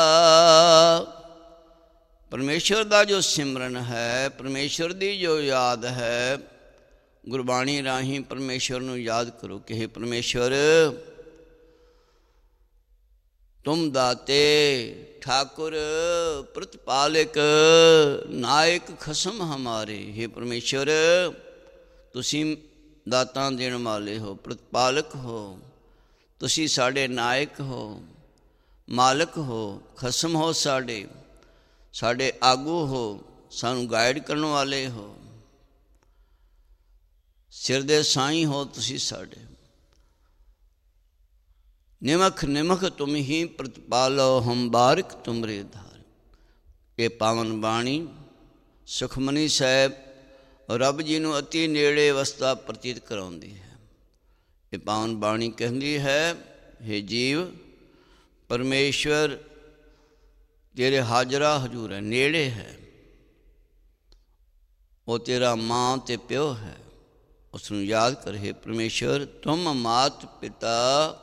ਪਰਮੇਸ਼ਵਰ ਦਾ ਜੋ ਸਿਮਰਨ ਹੈ, ਪਰਮੇਸ਼ਵਰ ਦੀ ਜੋ ਯਾਦ ਹੈ, ਗੁਰਬਾਣੀ ਰਾਹੀਂ ਪਰਮੇਸ਼ਵਰ ਨੂੰ ਯਾਦ ਕਰੋ ਕਿ ਹੇ ਪਰਮੇਸ਼ਵਰ, ਤੁਮ ਦਾਤੇ ਠਾਕੁਰ ਪ੍ਰਤਪਾਲਕ ਨਾਇਕ ਖਸਮ ਹਮਾਰੇ। ਹੇ ਪਰਮੇਸ਼ਵਰ, ਤੁਸੀਂ ਦਾਤਾਂ ਦੇਣ ਵਾਲੇ ਹੋ, ਪ੍ਰਤਪਾਲਕ ਹੋ, ਤੁਸੀਂ ਸਾਡੇ ਨਾਇਕ ਹੋ, ਮਾਲਕ ਹੋ, ਖਸਮ ਹੋ, ਸਾਡੇ ਸਾਡੇ ਆਗੂ ਹੋ, ਸਾਨੂੰ ਗਾਈਡ ਕਰਨ ਵਾਲੇ ਹੋ, ਸਿਰ ਦੇ ਸਾਈਂ ਹੋ ਤੁਸੀਂ ਸਾਡੇ। ਨਿਮਖ ਨਿਮਖ ਤੁਮ ਹੀ ਪ੍ਰਤਪਾਲੋ ਹਮ ਬਾਰਿਕ ਤੁਮਰੇ ਧਾਰ। ਇਹ ਪਾਵਨ ਬਾਣੀ ਸੁਖਮਨੀ ਸਾਹਿਬ ਰੱਬ ਜੀ ਨੂੰ ਅਤੀ ਨੇੜੇ ਵਸਦਾ ਪ੍ਰਤੀਤ ਕਰਾਉਂਦੀ ਹੈ। ਇਹ ਪਾਵਨ ਬਾਣੀ ਕਹਿੰਦੀ ਹੈ, ਹੇ ਜੀਵ, ਪਰਮੇਸ਼ਵਰ ਤੇਰੇ ਹਾਜ਼ਰਾ ਹਜ਼ੂਰ ਹੈ, ਨੇੜੇ ਹੈ। ਉਹ ਤੇਰਾ ਮਾਂ ਤੇ ਪਿਓ ਹੈ, ਉਸ ਨੂੰ ਯਾਦ ਕਰ। ਹੇ ਪਰਮੇਸ਼ਵਰ, ਤੁਮ ਮਾਤ ਪਿਤਾ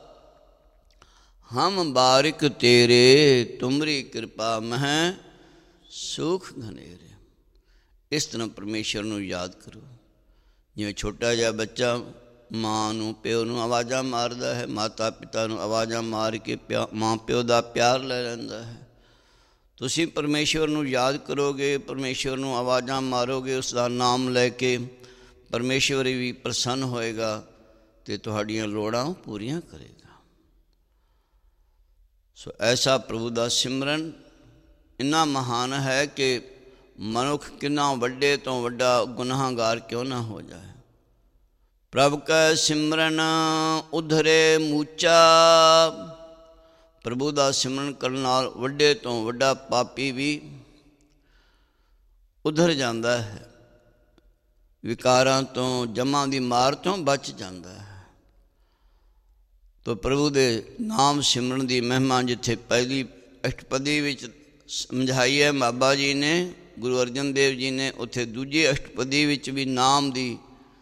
ਹਮ ਬਾਰਿਕ ਤੇਰੇ, ਤੁਮਰੀ ਕਿਰਪਾ ਮਹਿ ਸੁਖ ਘਨੇਰੇ। ਇਸ ਤਰ੍ਹਾਂ ਪਰਮੇਸ਼ਵਰ ਨੂੰ ਯਾਦ ਕਰੋ। ਜਿਵੇਂ ਛੋਟਾ ਜਿਹਾ ਬੱਚਾ ਮਾਂ ਨੂੰ ਪਿਓ ਨੂੰ ਆਵਾਜ਼ਾਂ ਮਾਰਦਾ ਹੈ, ਮਾਤਾ ਪਿਤਾ ਨੂੰ ਆਵਾਜ਼ਾਂ ਮਾਰ ਕੇ ਪਿਆ ਮਾਂ ਪਿਓ ਦਾ ਪਿਆਰ ਲੈ ਲੈਂਦਾ ਹੈ। ਤੁਸੀਂ ਪਰਮੇਸ਼ਵਰ ਨੂੰ ਯਾਦ ਕਰੋਗੇ, ਪਰਮੇਸ਼ਵਰ ਨੂੰ ਆਵਾਜ਼ਾਂ ਮਾਰੋਗੇ, ਉਸ ਦਾ ਨਾਮ ਲੈ ਕੇ, ਪਰਮੇਸ਼ਵਰ ਵੀ ਪ੍ਰਸੰਨ ਹੋਏਗਾ ਅਤੇ ਤੁਹਾਡੀਆਂ ਲੋੜਾਂ ਪੂਰੀਆਂ ਕਰੇਗਾ। ਸੋ ਐਸਾ ਪ੍ਰਭੂ ਦਾ ਸਿਮਰਨ ਇੰਨਾ ਮਹਾਨ ਹੈ ਕਿ ਮਨੁੱਖ ਕਿੰਨਾ ਵੱਡੇ ਤੋਂ ਵੱਡਾ ਗੁਨਾਹਗਾਰ ਕਿਉਂ ਨਾ ਹੋ ਜਾਏ। ਪ੍ਰਭ ਕੈ ਸਿਮਰਨ ਉਧਰੇ ਮੂਚਾ। ਪ੍ਰਭੂ ਦਾ ਸਿਮਰਨ ਕਰਨ ਨਾਲ ਵੱਡੇ ਤੋਂ ਵੱਡਾ ਪਾਪੀ ਵੀ ਉਧਰ ਜਾਂਦਾ ਹੈ, ਵਿਕਾਰਾਂ ਤੋਂ, ਜਮਾਂ ਦੀ ਮਾਰ ਤੋਂ ਬਚ ਜਾਂਦਾ ਹੈ। ਤੋ ਪ੍ਰਭੂ ਦੇ ਨਾਮ ਸਿਮਰਨ ਦੀ ਮਹਿਮਾ ਜਿੱਥੇ ਪਹਿਲੀ ਅਸ਼ਟਪਦੀ ਵਿੱਚ ਸਮਝਾਈ ਹੈ ਬਾਬਾ ਜੀ ਨੇ, ਗੁਰੂ ਅਰਜਨ ਦੇਵ ਜੀ ਨੇ, ਉੱਥੇ ਦੂਜੀ ਅਸ਼ਟਪਦੀ ਵਿੱਚ ਵੀ ਨਾਮ ਦੀ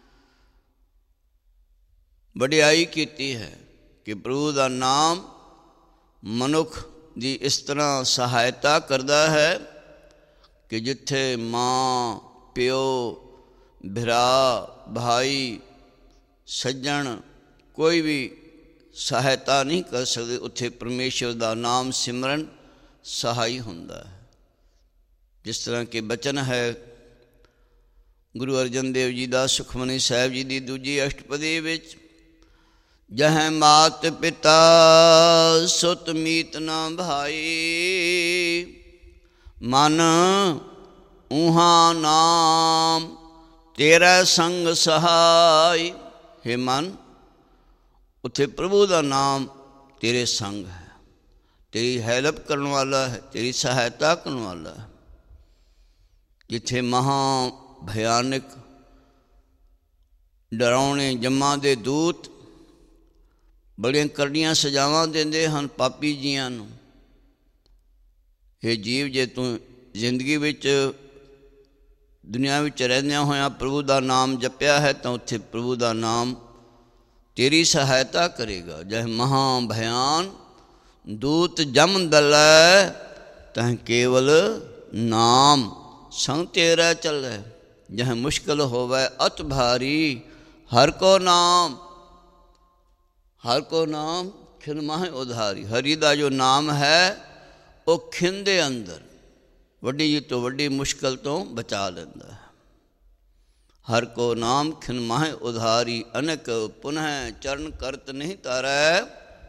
ਵਡਿਆਈ ਕੀਤੀ ਹੈ ਕਿ ਪ੍ਰਭੂ ਦਾ ਨਾਮ ਮਨੁੱਖ ਦੀ ਇਸ ਤਰ੍ਹਾਂ ਸਹਾਇਤਾ ਕਰਦਾ ਹੈ ਕਿ ਜਿੱਥੇ ਮਾਂ ਪਿਓ ਭਰਾ ਭਾਈ ਸੱਜਣ ਕੋਈ ਵੀ ਸਹਾਇਤਾ ਨਹੀਂ ਕਰ ਸਕਦੇ, ਉੱਥੇ ਪਰਮੇਸ਼ਵਰ ਦਾ ਨਾਮ ਸਿਮਰਨ ਸਹਾਈ ਹੁੰਦਾ ਹੈ। ਜਿਸ ਤਰ੍ਹਾਂ ਕਿ ਬਚਨ ਹੈ ਗੁਰੂ ਅਰਜਨ ਦੇਵ ਜੀ ਦਾ ਸੁਖਮਨੀ ਸਾਹਿਬ ਜੀ ਦੀ ਦੂਜੀ ਅਸ਼ਟਪਦੀ ਵਿੱਚ, ਜਹ ਮਾਤ ਪਿਤਾ ਸੁਤ ਮੀਤ ਨਾ ਭਾਈ, ਮਨ ਊਹਾਂ ਨਾਮ ਤੇਰਾ ਸੰਗ ਸਹਾਈ। ਹੇ ਮਨ, ਉੱਥੇ ਪ੍ਰਭੂ ਦਾ ਨਾਮ ਤੇਰੇ ਸੰਗ ਹੈ, ਤੇਰੀ ਹੈਲਪ ਕਰਨ ਵਾਲਾ ਹੈ, ਤੇਰੀ ਸਹਾਇਤਾ ਕਰਨ ਵਾਲਾ ਹੈ। ਜਿੱਥੇ ਮਹਾਂ ਭਿਆਨਕ ਡਰਾਉਣੇ ਜਮਾਂ ਦੇ ਦੂਤ ਬੜੀਆਂ ਕਰੜੀਆਂ ਸਜ਼ਾਵਾਂ ਦਿੰਦੇ ਹਨ ਪਾਪੀ ਜੀਆਂ ਨੂੰ। ਇਹ ਜੀਵ, ਜੇ ਤੂੰ ਜ਼ਿੰਦਗੀ ਵਿੱਚ ਦੁਨੀਆ ਵਿੱਚ ਰਹਿੰਦਿਆਂ ਹੋਇਆਂ ਪ੍ਰਭੂ ਦਾ ਨਾਮ ਜਪਿਆ ਹੈ ਤਾਂ ਉੱਥੇ ਪ੍ਰਭੂ ਦਾ ਨਾਮ ਤੇਰੀ ਸਹਾਇਤਾ ਕਰੇਗਾ। ਜਹ ਮਹਾਂ ਭਿਆਨ ਦੂਤ ਜਮ ਦਲੈ, ਤਹ ਕੇਵਲ ਨਾਮ ਸੰਗ ਤੇਰਾ ਚੱਲੈ। ਜਹ ਮੁਸ਼ਕਿਲ ਹੋਵੈ ਅਤ ਭਾਰੀ, ਹਰ ਕੋ ਨਾਮ ਹਰ ਕੋ ਨਾਮ ਖਿਨ ਮਾਹੇ ਉਧਾਰੀ। ਹਰੀ ਦਾ ਜੋ ਨਾਮ ਹੈ ਉਹ ਖਿਨ ਦੇ ਅੰਦਰ ਵੱਡੀ ਜੀ ਤੋਂ ਵੱਡੀ ਮੁਸ਼ਕਿਲ ਤੋਂ ਬਚਾ ਲੈਂਦਾ ਹੈ। ਹਰ ਕੋ ਨਾਮ ਖਿਨ ਮਾਹੇ ਉਧਾਰੀ, ਅਨਕ ਪੁਨਹ ਚਰਨ ਕਰਤ ਨਹੀਂ ਤਾਰੈ।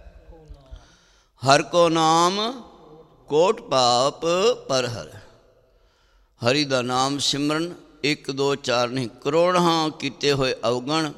ਹਰ ਕੋ ਨਾਮ ਕੋਟ ਪਾਪ ਪਰ ਹਰ। ਹਰੀ ਦਾ ਨਾਮ ਸਿਮਰਨ ਇੱਕ ਦੋ ਚਾਰ ਨਹੀਂ, ਕਰੋੜਾਂ ਕੀਤੇ ਹੋਏ ਅਵਗਣ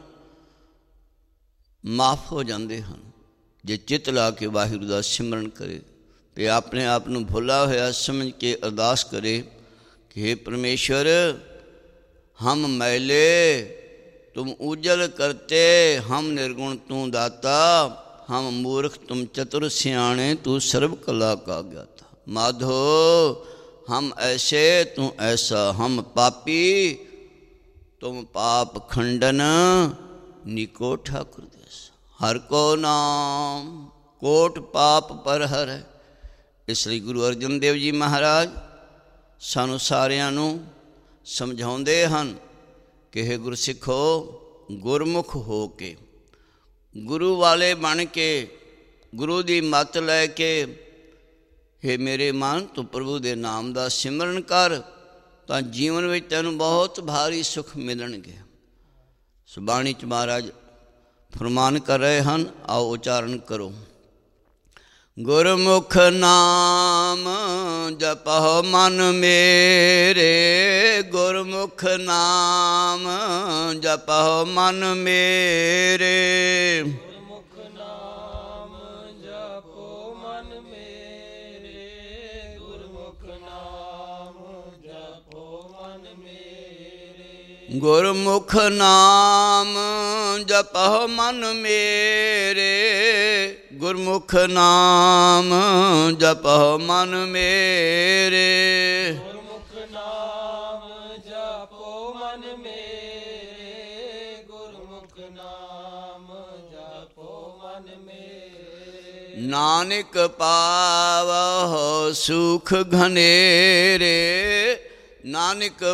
ਮਾਫ ਹੋ ਜਾਂਦੇ ਹਨ ਜੇ ਚਿੱਤ ਲਾ ਕੇ ਵਾਹਿਗੁਰੂ ਦਾ ਸਿਮਰਨ ਕਰੇ ਅਤੇ ਆਪਣੇ ਆਪ ਨੂੰ ਭੁੱਲਾ ਹੋਇਆ ਸਮਝ ਕੇ ਅਰਦਾਸ ਕਰੇ ਕਿ ਹੇ ਪਰਮੇਸ਼ਵਰ, ਹਮ ਮੈਲੇ ਤੁਮ ਉਜਲ ਕਰਤੇ, ਹਮ ਨਿਰਗੁਣ ਤੂੰ ਦਾਤਾ, ਹਮ ਮੂਰਖ ਤੁਮ ਚਤੁਰ ਸਿਆਣੇ, ਤੂੰ ਸਰਬ ਕਲਾ ਕਾ ਗਿਆਤਾ। ਮਾਧੋ हम ऐसे तू ऐसा, हम पापी तुम पाप खंडन, निको ठाकुर देस। हर को नाम कोट पाप पर हर है। इस ਲਈ ਗੁਰੂ ਅਰਜਨ ਦੇਵ ਜੀ ਮਹਾਰਾਜ ਸਾਨੂੰ ਸਾਰਿਆਂ ਨੂੰ ਸਮਝਾਉਂਦੇ ਹਨ ਕਿ ਇਹ ਗੁਰਸਿੱਖੋ, ਗੁਰਮੁਖ ਹੋ ਕੇ, ਗੁਰੂ ਵਾਲੇ ਬਣ ਕੇ, ਗੁਰੂ ਦੀ ਮੱਤ ਲੈ ਕੇ, ਹੇ ਮੇਰੇ ਮਨ, ਤੂੰ ਪ੍ਰਭੂ ਦੇ ਨਾਮ ਦਾ ਸਿਮਰਨ ਕਰ ਤਾਂ ਜੀਵਨ ਵਿੱਚ ਤੈਨੂੰ ਬਹੁਤ ਭਾਰੀ ਸੁੱਖ ਮਿਲਣਗੇ। ਸੋ ਬਾਣੀ 'ਚ ਮਹਾਰਾਜ ਫਰਮਾਨ ਕਰ ਰਹੇ ਹਨ, ਆਓ ਉਚਾਰਨ ਕਰੋ। ਗੁਰਮੁਖ ਨਾਮ ਜਪਹੁ ਮਨ ਮੇਰੇ, ਗੁਰਮੁਖ ਨਾਮ ਜਪਹੁ ਮਨ ਮੇਰੇ।
ਗੁਰਮੁਖ ਨਾਮ ਜਪੋ ਮਨ ਮੇਰੇ, ਗੁਰਮੁਖ ਨਾਮ ਜਪੋ ਮਨ ਮੇਰੇ।
ਗੁਰਮੁਖ ਨਾਮ ਜਪਹੁ ਮਨ ਮੇਰੇ, ਗੁਰਮੁਖ ਨਾਮ ਜਪਹੁ ਮਨ ਮੇਰੇ।
ਗੁਰਮੁਖ ਨਾਮ ਜਪੋ ਮਨ ਮੇਰੇ, ਗੁਰਮੁਖ ਨਾਮ ਜਪੋ ਮਨ ਮੇਰੇ।
ਨਾਨਕ ਪਾਵਹੁ ਸੁਖ ਘਨੇਰੇ, ਨਾਨਕ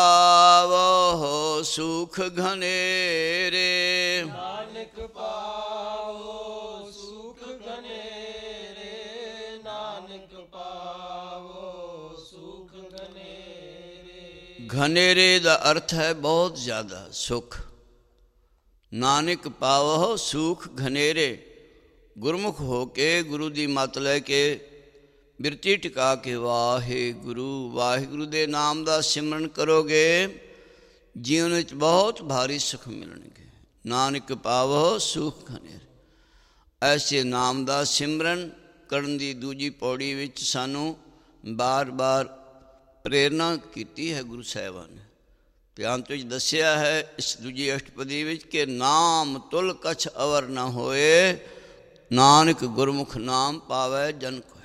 ਪਾਵਹੁ ਸੁਖ ਘਨੇਰੇ।
ਨਾਨਕ ਪਾਵੋ ਸੁਖ ਘਨੇਰੇ, ਨਾਨਕ ਪਾਵੋ ਸੁਖ ਘਨੇਰੇ।
ਘਨੇਰੇ ਦਾ ਅਰਥ ਹੈ ਬਹੁਤ ਜ਼ਿਆਦਾ ਸੁਖ। ਨਾਨਕ ਪਾਵਹੁ ਸੁਖ ਘਨੇਰੇ। ਗੁਰਮੁਖ ਹੋ ਕੇ ਗੁਰੂ ਦੀ ਮੱਤ ਲੈ ਕੇ ਬਿਰਤੀ ਟਿਕਾ ਕੇ ਵਾਹਿਗੁਰੂ ਵਾਹਿਗੁਰੂ ਦੇ ਨਾਮ ਦਾ ਸਿਮਰਨ ਕਰੋਗੇ, ਜੀਵਨ ਵਿੱਚ ਬਹੁਤ ਭਾਰੀ ਸੁਖ ਮਿਲਣਗੇ। ਨਾਨਕ ਪਾਵਹੁ ਸੁਖ ਘਨੇਰੇ। ਐਸੇ ਨਾਮ ਦਾ ਸਿਮਰਨ ਕਰਨ ਦੀ ਦੂਜੀ ਪੌੜੀ ਵਿੱਚ ਸਾਨੂੰ ਬਾਰ-ਬਾਰ ਪ੍ਰੇਰਨਾ ਕੀਤੀ ਹੈ ਗੁਰੂ ਸਾਹਿਬਾਨ ਨੇ। ਤੇ ਅੰਤ ਵਿੱਚ ਦੱਸਿਆ ਹੈ ਇਸ ਦੂਜੀ ਅਸ਼ਟਪਦੀ ਵਿੱਚ ਕਿ ਨਾਮ ਤੁਲ ਕਛ ਅਵਰ ਨਾ ਹੋਏ, ਨਾਨਕ ਗੁਰਮੁਖ ਨਾਮ ਪਾਵੈ ਜਨ ਕੋਇ।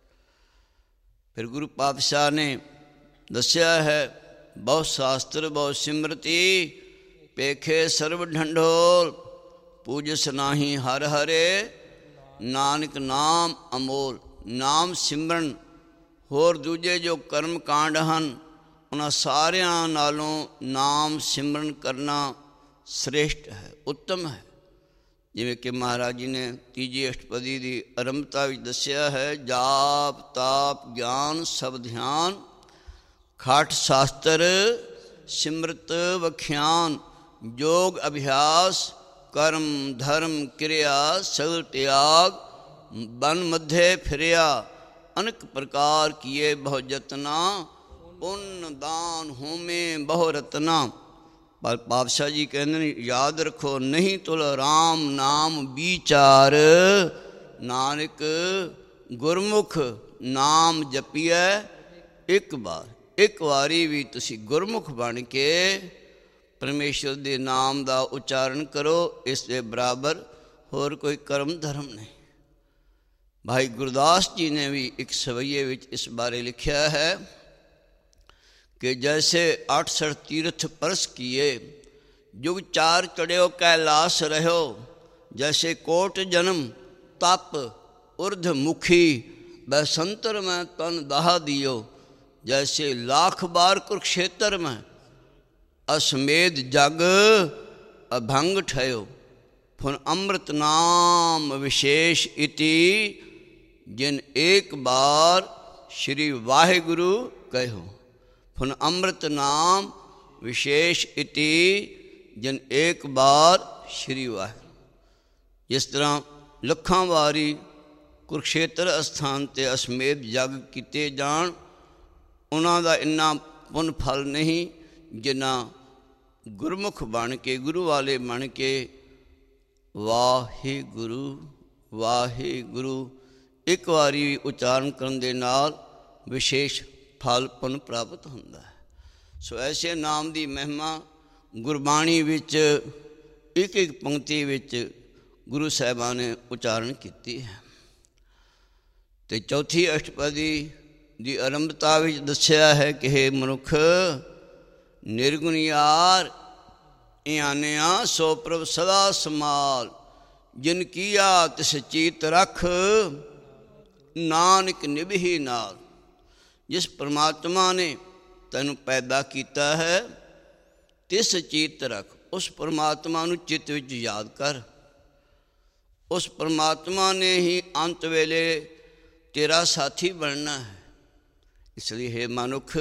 ਫਿਰ ਗੁਰੂ ਪਾਤਸ਼ਾਹ ਨੇ ਦੱਸਿਆ ਹੈ ਬਹੁ ਸ਼ਾਸਤਰ ਬਹੁ ਸਿਮਰਤੀ, ਪੇਖੇ ਸਰਬ ਢੰਢੋਲ, ਪੂਜਸ ਨਾਹੀ ਹਰ ਹਰੇ, ਨਾਨਕ ਨਾਮ ਅਮੋਲ। ਨਾਮ ਸਿਮਰਨ ਹੋਰ ਦੂਜੇ ਜੋ ਕਰਮ ਕਾਂਡ ਹਨ, ਉਹਨਾਂ ਸਾਰਿਆਂ ਨਾਲੋਂ ਨਾਮ ਸਿਮਰਨ ਕਰਨਾ ਸ੍ਰੇਸ਼ਟ ਹੈ, ਉੱਤਮ ਹੈ। ਜਿਵੇਂ ਕਿ ਮਹਾਰਾਜ ਜੀ ਨੇ ਤੀਜੀ ਅਸ਼ਟਪਦੀ ਦੀ ਆਰੰਭਤਾ ਵਿੱਚ ਦੱਸਿਆ ਹੈ, ਜਾਪ ਤਾਪ ਗਿਆਨ ਸਭ ਧਿਆਨ, ਖਾਟ ਸ਼ਾਸਤਰ ਸਿਮਰਤ ਵਖਿਆਨ, ਯੋਗ ਅਭਿਆਸ ਕਰਮ ਧਰਮ ਕਿਰਿਆ, ਸਗਲ ਤਿਆਗ ਬਨ ਮਧੇ ਫਿਰਿਆ, ਅਨੇਕ ਪ੍ਰਕਾਰ ਕੀਏ ਬਹੁ ਜਤਨਾ, ਪੁੰਨ ਦਾਨ ਹੋਮੇ ਬਹੁ ਰਤਨਾ। ਪਰ ਪਾਤਸ਼ਾਹ ਜੀ ਕਹਿੰਦੇ ਨੇ ਯਾਦ ਰੱਖੋ, ਨਹੀਂ ਤੁਲ ਰਾਮ ਨਾਮ ਵਿਚਾਰ, ਨਾਨਕ ਗੁਰਮੁਖ ਨਾਮ ਜਪੀਐ ਇੱਕ ਵਾਰ। ਇੱਕ ਵਾਰੀ ਵੀ ਤੁਸੀਂ ਗੁਰਮੁਖ ਬਣ ਕੇ ਪਰਮੇਸ਼ਰ ਦੇ ਨਾਮ ਦਾ ਉਚਾਰਨ ਕਰੋ, ਇਸ ਦੇ ਬਰਾਬਰ ਹੋਰ ਕੋਈ ਕਰਮ ਧਰਮ ਨਹੀਂ। ਭਾਈ ਗੁਰਦਾਸ ਜੀ ਨੇ ਵੀ ਇੱਕ ਸਵਈਏ ਵਿੱਚ ਇਸ ਬਾਰੇ ਲਿਖਿਆ ਹੈ ਕਿ ਜੈਸੇ ਅਠਸਠ ਤੀਰਥ ਪਰਸ ਕੀਏ, ਜੁਗ ਚਾਰ ਚੜਿਓ ਕੈਲਾਸ ਰਹਿਓ, ਜੈਸੇ ਕੋਟ ਜਨਮ ਤਪ ਉਰਧ ਮੁਖੀ, ਬੈਸੰਤਰ ਮੈਂ ਤਨ ਦਾਹ ਦਿਓ, ਜੈਸੇ ਲਾਖ ਬਾਰ ਕੁਰਕਸ਼ੇਤਰ ਮੈਂ ਅਸਮੇਧ ਜਗ ਅਭੰਗ ਠਇਓ। ਫੁਨ ਅੰਮ੍ਰਿਤ ਨਾਮ ਵਿਸ਼ੇਸ਼ ਇਤੀ, ਜਿਨ ਏਕ ਬਾਰ ਸ਼੍ਰੀ ਵਾਹਿਗੁਰੂ ਕਹਿਓ। ਫੁਨ ਅੰਮ੍ਰਿਤ ਨਾਮ ਵਿਸ਼ੇਸ਼ ਇਤੀ, ਜਿਨ ਏਕ ਬਾਰ ਸ਼੍ਰੀ ਵਾਹਿਗੁਰੂ। ਜਿਸ ਤਰ੍ਹਾਂ ਲੱਖਾਂ ਵਾਰੀ ਕੁਰਕਸ਼ੇਤਰ ਅਸਥਾਨ 'ਤੇ ਅਸਮੇਧ ਜਗ ਕੀਤੇ ਜਾਣ, ਉਹਨਾਂ ਦਾ ਇੰਨਾ ਪੁੰਨ ਫਲ ਨਹੀਂ ਜਿੰਨਾ ਗੁਰਮੁਖ ਬਣ ਕੇ ਗੁਰੂ ਵਾਲੇ ਬਣ ਕੇ ਵਾਹਿਗੁਰੂ ਵਾਹਿਗੁਰੂ ਇੱਕ ਵਾਰੀ ਉਚਾਰਨ ਕਰਨ ਦੇ ਨਾਲ ਵਿਸ਼ੇਸ਼ ਫਲ ਪੁੰਨ ਪ੍ਰਾਪਤ ਹੁੰਦਾ ਹੈ। ਸੋ ਐਸੇ ਨਾਮ ਦੀ ਮਹਿਮਾ ਗੁਰਬਾਣੀ ਵਿੱਚ ਇੱਕ ਇੱਕ ਪੰਕਤੀ ਵਿੱਚ ਗੁਰੂ ਸਾਹਿਬਾਨ ਨੇ ਉਚਾਰਨ ਕੀਤੀ ਹੈ। ਅਤੇ ਚੌਥੀ ਅਸ਼ਟਪਦੀ ਦੀ ਆਰੰਭਤਾ ਵਿੱਚ ਦੱਸਿਆ ਹੈ ਕਿ ਹੇ ਮਨੁੱਖ, ਨਿਰਗੁਣ ਯਾਰ ਇਆਨਿਆ ਸੋ ਪ੍ਰਭ ਸਦਾ ਸਮਾਲ, ਜਿਨ ਕੀਆ ਤਿਸ ਚੀਤ ਰਖ, ਨਾਨਕ ਨਿਭੀ ਨਾਲ। ਜਿਸ ਪਰਮਾਤਮਾ ਨੇ ਤੈਨੂੰ ਪੈਦਾ ਕੀਤਾ ਹੈ, ਤਿਸ ਚੀਤ ਰੱਖ, ਉਸ ਪਰਮਾਤਮਾ ਨੂੰ ਚਿੱਤ ਵਿੱਚ ਯਾਦ ਕਰ। ਉਸ ਪਰਮਾਤਮਾ ਨੇ ਹੀ ਅੰਤ ਵੇਲੇ ਤੇਰਾ ਸਾਥੀ ਬਣਨਾ ਹੈ। ਇਸ ਲਈ ਹੈ ਮਨੁੱਖ,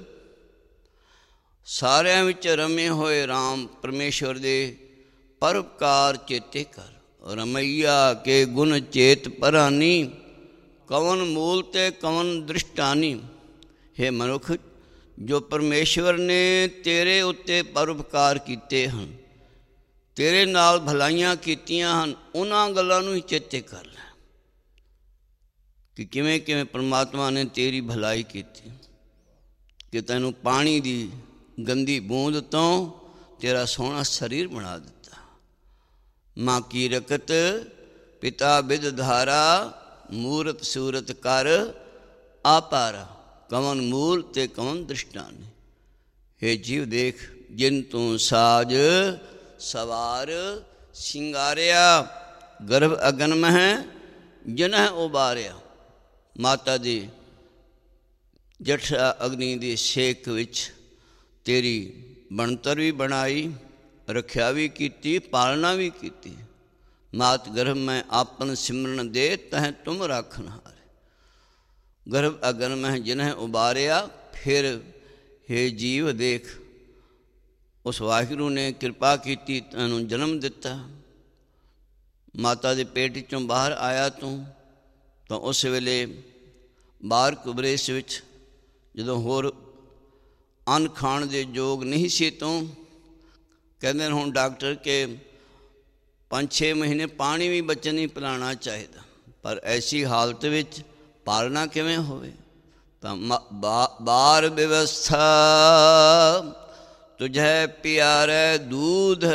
ਸਾਰਿਆਂ ਵਿੱਚ ਰਮੇ ਹੋਏ ਰਾਮ ਪਰਮੇਸ਼ਵਰ ਦੇ ਪਰਉਪਕਾਰ ਚੇਤੇ ਕਰ। ਰਮਈਆ ਕੇ ਗੁਣ ਚੇਤ ਪਰਾਨੀ, ਕਵਨ ਮੂਲ ਤੇ ਕਵਨ ਦ੍ਰਿਸ਼ਟਾਨੀ। ਹੇ ਮਨੁੱਖ, ਜੋ ਪਰਮੇਸ਼ਵਰ ਨੇ ਤੇਰੇ ਉੱਤੇ ਪਰਉਪਕਾਰ ਕੀਤੇ ਹਨ, ਤੇਰੇ ਨਾਲ ਭਲਾਈਆਂ ਕੀਤੀਆਂ ਹਨ, ਉਹਨਾਂ ਗੱਲਾਂ ਨੂੰ ਹੀ ਚੇਤੇ ਕਰ ਲੈ ਕਿ ਕਿਵੇਂ ਕਿਵੇਂ ਪਰਮਾਤਮਾ ਨੇ ਤੇਰੀ ਭਲਾਈ ਕੀਤੀ, ਕਿ ਤੈਨੂੰ ਪਾਣੀ ਦੀ ਗੰਦੀ ਬੂੰਦ ਤੋਂ ਤੇਰਾ ਸੋਹਣਾ ਸਰੀਰ ਬਣਾ ਦਿੱਤਾ। ਮਾਂ ਕੀ ਰਕਤ ਪਿਤਾ ਬਿਦ ਧਾਰਾ, ਮੂਰਤ ਸੂਰਤ ਕਰ ਆਪਾਰਾ। ਕਵਨ ਮੂਲ ਤੇ ਕਵਨ ਦ੍ਰਿਸ਼ਟਾਨੀ। ਹੇ ਜੀਵ ਦੇਖ, ਜਿਨ ਤੂੰ ਸਾਜ ਸਵਾਰ ਸਿੰਗਾਰਿਆ, ਗਰਭ ਅਗਨ ਮਹਿ ਜਿਨਹਿ ਉਬਾਰਿਆ। ਮਾਤਾ ਦੀ ਜਠਰਾ ਅਗਨੀ ਦੀ ਸੇਕ ਵਿੱਚ ਤੇਰੀ ਬਣਤਰ ਵੀ ਬਣਾਈ, ਰੱਖਿਆ ਵੀ ਕੀਤੀ, ਪਾਲਣਾ ਵੀ ਕੀਤੀ। ਮਾਤ ਗਰਭ ਮੈਂ ਆਪਨ ਸਿਮਰਨ ਦੇ, ਤਹਿ ਤੁਮ ਰਾਖਣ ਹਾਰੇ। ਗਰਭ ਅਗਨ ਮਹਿ ਜਿਨਹਿ ਉਬਾਰਿਆ। ਫਿਰ ਹੇ ਜੀਵ ਦੇਖ, ਉਸ ਵਾਹਿਗੁਰੂ ਨੇ ਕਿਰਪਾ ਕੀਤੀ, ਤੈਨੂੰ ਜਨਮ ਦਿੱਤਾ। ਮਾਤਾ ਦੇ ਪੇਟ 'ਚੋਂ ਬਾਹਰ ਆਇਆ ਤੂੰ, ਤਾਂ ਉਸ ਵੇਲੇ ਬਾਹਰ ਕੁਬਰੇਸ ਵਿੱਚ ਜਦੋਂ ਹੋਰ ਅੰਨ ਖਾਣ ਦੇ ਯੋਗ ਨਹੀਂ ਸੀ ਤੂੰ, ਕਹਿੰਦੇ ਨੇ ਹੁਣ ਡਾਕਟਰ ਕਿ ਪੰਜ ਛੇ ਮਹੀਨੇ ਪਾਣੀ ਵੀ ਬੱਚੇ ਨਹੀਂ ਪਿਲਾਉਣਾ ਚਾਹੀਦਾ। ਪਰ ਐਸੀ ਹਾਲਤ ਵਿੱਚ ਪਾਲਣਾ ਕਿਵੇਂ ਹੋਵੇ? ਤਾਂ ਬਾਰ ਵਿਵਸਥਾ ਤੁਝੈ ਪਿਆਰੈ ਦੂਧ।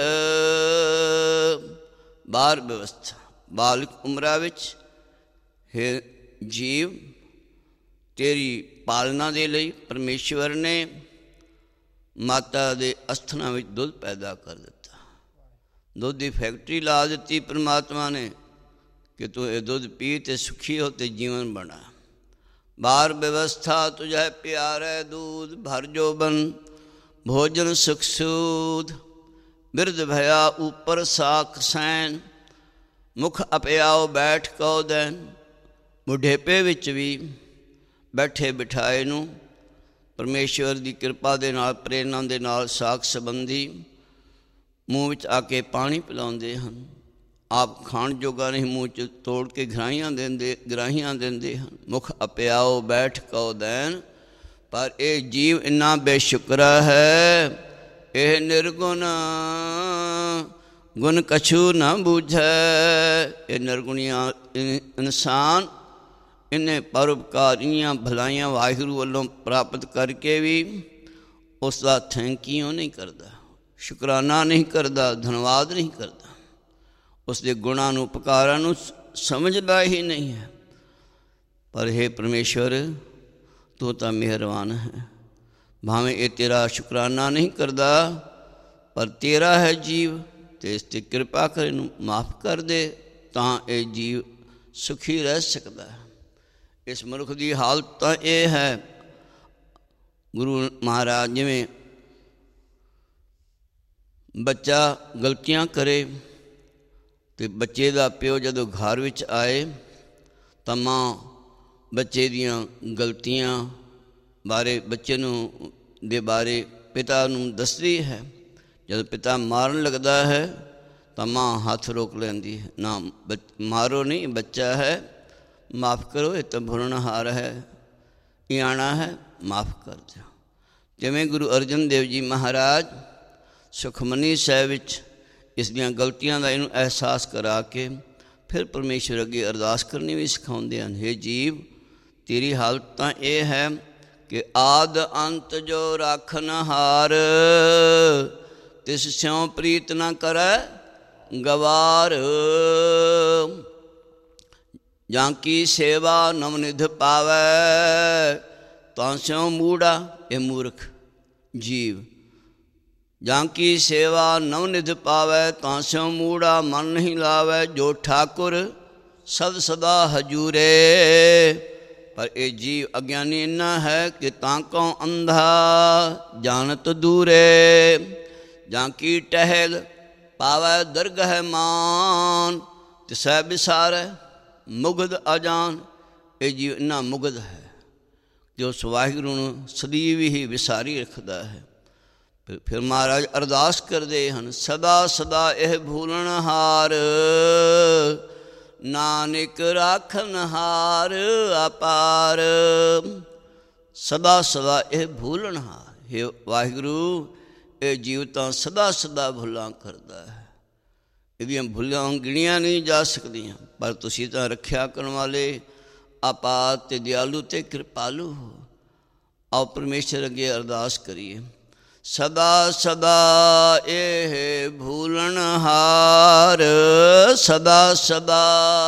ਬਾਰ ਵਿਵਸਥਾ, ਬਾਲਕ ਉਮਰਾਂ ਵਿੱਚ ਹੇ ਜੀਵ, ਤੇਰੀ ਪਾਲਣਾ ਦੇ ਲਈ ਪਰਮੇਸ਼ਵਰ ਨੇ ਮਾਤਾ ਦੇ ਅਸਥਨਾਂ ਵਿੱਚ ਦੁੱਧ ਪੈਦਾ ਕਰ ਦਿੱਤਾ। ਦੁੱਧ ਦੀ ਫੈਕਟਰੀ ਲਾ ਦਿੱਤੀ ਪਰਮਾਤਮਾ ਨੇ ਕਿ ਤੂੰ ਇਹ ਦੁੱਧ ਪੀ ਤੇ ਸੁਖੀ ਹੋ ਤੇ ਜੀਵਨ ਬਣਾ। ਬਾਰ ਵਿਵਸਥਾ ਤੁਝੈ ਪਿਆਰੈ ਦੂਧ, ਭਰ ਜੋਬਨ ਭੋਜਨ ਸੁਖ ਸੂਧ। ਬਿਰਧ ਭਇਆ ਉਪਰ ਸਾਖ ਸੈਨ, ਮੁਖ ਅਪਿਆਓ ਬੈਠ ਕਉ ਦੈਨ। ਬੁਢੇਪੇ ਵਿੱਚ ਵੀ ਬੈਠੇ ਬਿਠਾਏ ਨੂੰ ਪਰਮੇਸ਼ਵਰ ਦੀ ਕਿਰਪਾ ਦੇ ਨਾਲ, ਪ੍ਰੇਰਨਾ ਦੇ ਨਾਲ ਸਾਖ ਸੰਬੰਧੀ ਮੂੰਹ ਵਿੱਚ ਆ ਕੇ ਪਾਣੀ ਪਿਲਾਉਂਦੇ ਹਨ। ਆਪ ਖਾਣ ਜੋਗਾ ਨਹੀਂ, ਮੂੰਹ 'ਚ ਤੋੜ ਕੇ ਗਰਾਹੀਆਂ ਦਿੰਦੇ ਗਰਾਹੀਆਂ ਦਿੰਦੇ ਹਨ। ਮੁਖ ਅਪਿਆਓ ਬੈਠ ਕਉ ਦੈਨ। ਪਰ ਇਹ ਜੀਵ ਇੰਨਾ ਬੇਸ਼ੁਕਰਾ ਹੈ, ਇਹ ਨਿਰਗੁਣ ਗੁਣ ਕਛੂ ਨਾ ਬੂਝੈ। ਇਹ ਨਿਰਗੁਣੀਆਂ ਇਨਸਾਨ ਇਹਨੇ ਪਰਉਪਕਾਰੀਆਂ ਭਲਾਈਆਂ ਵਾਹਿਗੁਰੂ ਵੱਲੋਂ ਪ੍ਰਾਪਤ ਕਰਕੇ ਵੀ ਉਸ ਦਾ ਥੈਂਕ ਯੂ ਨਹੀਂ ਕਰਦਾ, ਸ਼ੁਕਰਾਨਾ ਨਹੀਂ ਕਰਦਾ, ਧੰਨਵਾਦ ਨਹੀਂ ਕਰਦਾ। ਉਸ ਦੇ ਗੁਣਾਂ ਨੂੰ, ਉਪਕਾਰਾਂ ਨੂੰ ਸਮਝਦਾ ਹੀ ਨਹੀਂ ਹੈ। ਪਰ ਹੇ ਪਰਮੇਸ਼ਵਰ, ਤੂੰ ਤਾਂ ਮਿਹਰਬਾਨ ਹੈ। ਭਾਵੇਂ ਇਹ ਤੇਰਾ ਸ਼ੁਕਰਾਨਾ ਨਹੀਂ ਕਰਦਾ, ਪਰ ਤੇਰਾ ਹੈ ਜੀਵ, ਅਤੇ ਇਸ 'ਤੇ ਕਿਰਪਾ ਕਰ ਇਹਨੂੰ ਮਾਫ ਕਰ ਦੇ, ਤਾਂ ਇਹ ਜੀਵ ਸੁਖੀ ਰਹਿ ਸਕਦਾ ਹੈ। ਇਸ ਮਨੁੱਖ ਦੀ ਹਾਲਤ ਤਾਂ ਇਹ ਹੈ, ਗੁਰੂ ਮਹਾਰਾਜ ਜਿਵੇਂ ਬੱਚਾ ਗਲਤੀਆਂ ਕਰੇ ਅਤੇ ਬੱਚੇ ਦਾ ਪਿਓ ਜਦੋਂ ਘਰ ਵਿੱਚ ਆਏ ਤਾਂ ਮਾਂ ਬੱਚੇ ਦੀਆਂ ਗਲਤੀਆਂ ਬਾਰੇ, ਬੱਚੇ ਨੂੰ ਦੇ ਬਾਰੇ ਪਿਤਾ ਨੂੰ ਦੱਸਦੀ ਹੈ। ਜਦੋਂ ਪਿਤਾ ਮਾਰਨ ਲੱਗਦਾ ਹੈ ਤਾਂ ਮਾਂ ਹੱਥ ਰੋਕ ਲੈਂਦੀ ਹੈ, ਨਾ ਮਾਰੋ ਨਹੀਂ, ਬੱਚਾ ਹੈ, ਮਾਫ ਕਰੋ, ਇਹ ਤਾਂ ਭੁਰਨਹਾਰ ਹੈ, ਇਆਣਾ ਹੈ, ਮਾਫ ਕਰ ਦਿਓ। ਜਿਵੇਂ ਗੁਰੂ ਅਰਜਨ ਦੇਵ ਜੀ ਮਹਾਰਾਜ ਸੁਖਮਨੀ ਸਾਹਿਬ ਵਿੱਚ ਇਸ ਦੀਆਂ ਗਲਤੀਆਂ ਦਾ ਇਹਨੂੰ ਅਹਿਸਾਸ ਕਰਾ ਕੇ ਫਿਰ ਪਰਮੇਸ਼ਵਰ ਅੱਗੇ ਅਰਦਾਸ ਕਰਨੀ ਵੀ ਸਿਖਾਉਂਦੇ ਹਨ। ਹੇ ਜੀਵ, ਤੇਰੀ ਹਾਲਤ ਤਾਂ ਇਹ ਹੈ ਕਿ ਆਦ ਅੰਤ ਜੋ ਰਾਖਨਹਾਰ, ਤਿਸ ਸਿਉ ਪ੍ਰੀਤ ਨਾ ਕਰੈ ਗਵਾਰ। ਜਾਂ ਕੀ ਸੇਵਾ ਨਵਨਿਧ ਪਾਵੈ, ਤਾਂ ਸਿਉ ਮੂੜਾ। ਇਹ ਮੂਰਖ ਜੀਵ, ਜਾਂ ਕੀ ਸੇਵਾ ਨਵਨਿਧ ਪਾਵੈ, ਤਾਂ ਸਿਉ ਮੂੜਾ। ਮਨ ਨਹੀਂ ਲਾਵੈ ਜੋ ਠਾਕੁਰ ਸਦ ਸਦਾ ਹਜੂਰੇ। ਪਰ ਇਹ ਜੀਵ ਅਗਿਆਨੀ ਇੰਨਾ ਹੈ ਕਿ ਤਾਂ ਕਉ ਅੰਧਾ ਜਾਣਤ ਦੂਰੇ। ਜਾਂ ਕੀ ਟਹਿਲ ਪਾਵੈ ਦਰਗਹਿ ਮਾਨ, ਤਿਸੈ ਵਿਸਾਰੈ ਮੁਗਧ ਅਜਾਨ। ਇਹ ਜੀਵ ਇੰਨਾ ਮੁਗਧ ਹੈ ਕਿ ਉਸ ਵਾਹਿਗੁਰੂ ਨੂੰ ਸਦੀਵ ਹੀ ਵਿਸਾਰੀ ਰੱਖਦਾ ਹੈ। ਫਿਰ ਮਹਾਰਾਜ ਅਰਦਾਸ ਕਰਦੇ ਹਨ, ਸਦਾ ਸਦਾ ਇਹ ਭੂਲਣਹਾਰ, ਨਾਨਕ ਰਾਖਨ ਹਾਰ ਅਪਾਰ। ਸਦਾ ਸਦਾ ਇਹ ਭੁੱਲਣ ਹਾਰ। ਹੇ ਵਾਹਿਗੁਰੂ, ਇਹ ਜੀਵ ਤਾਂ ਸਦਾ ਸਦਾ ਭੁੱਲਾਂ ਕਰਦਾ ਹੈ। ਇਹਦੀਆਂ ਭੁੱਲਾਂ ਗਿਣੀਆਂ ਨਹੀਂ ਜਾ ਸਕਦੀਆਂ, ਪਰ ਤੁਸੀਂ ਤਾਂ ਰੱਖਿਆ ਕਰਨ ਵਾਲੇ ਅਪਾਰ ਅਤੇ ਦਿਆਲੂ ਅਤੇ ਕਿਰਪਾਲੂ ਹੋ। ਆਓ ਪਰਮੇਸ਼ਰ ਅੱਗੇ ਅਰਦਾਸ ਕਰੀਏ। ਸਦਾ ਸਦਾ ਇਹ ਭੂਲਣ ਹਾਰ, ਸਦਾ ਸਦਾ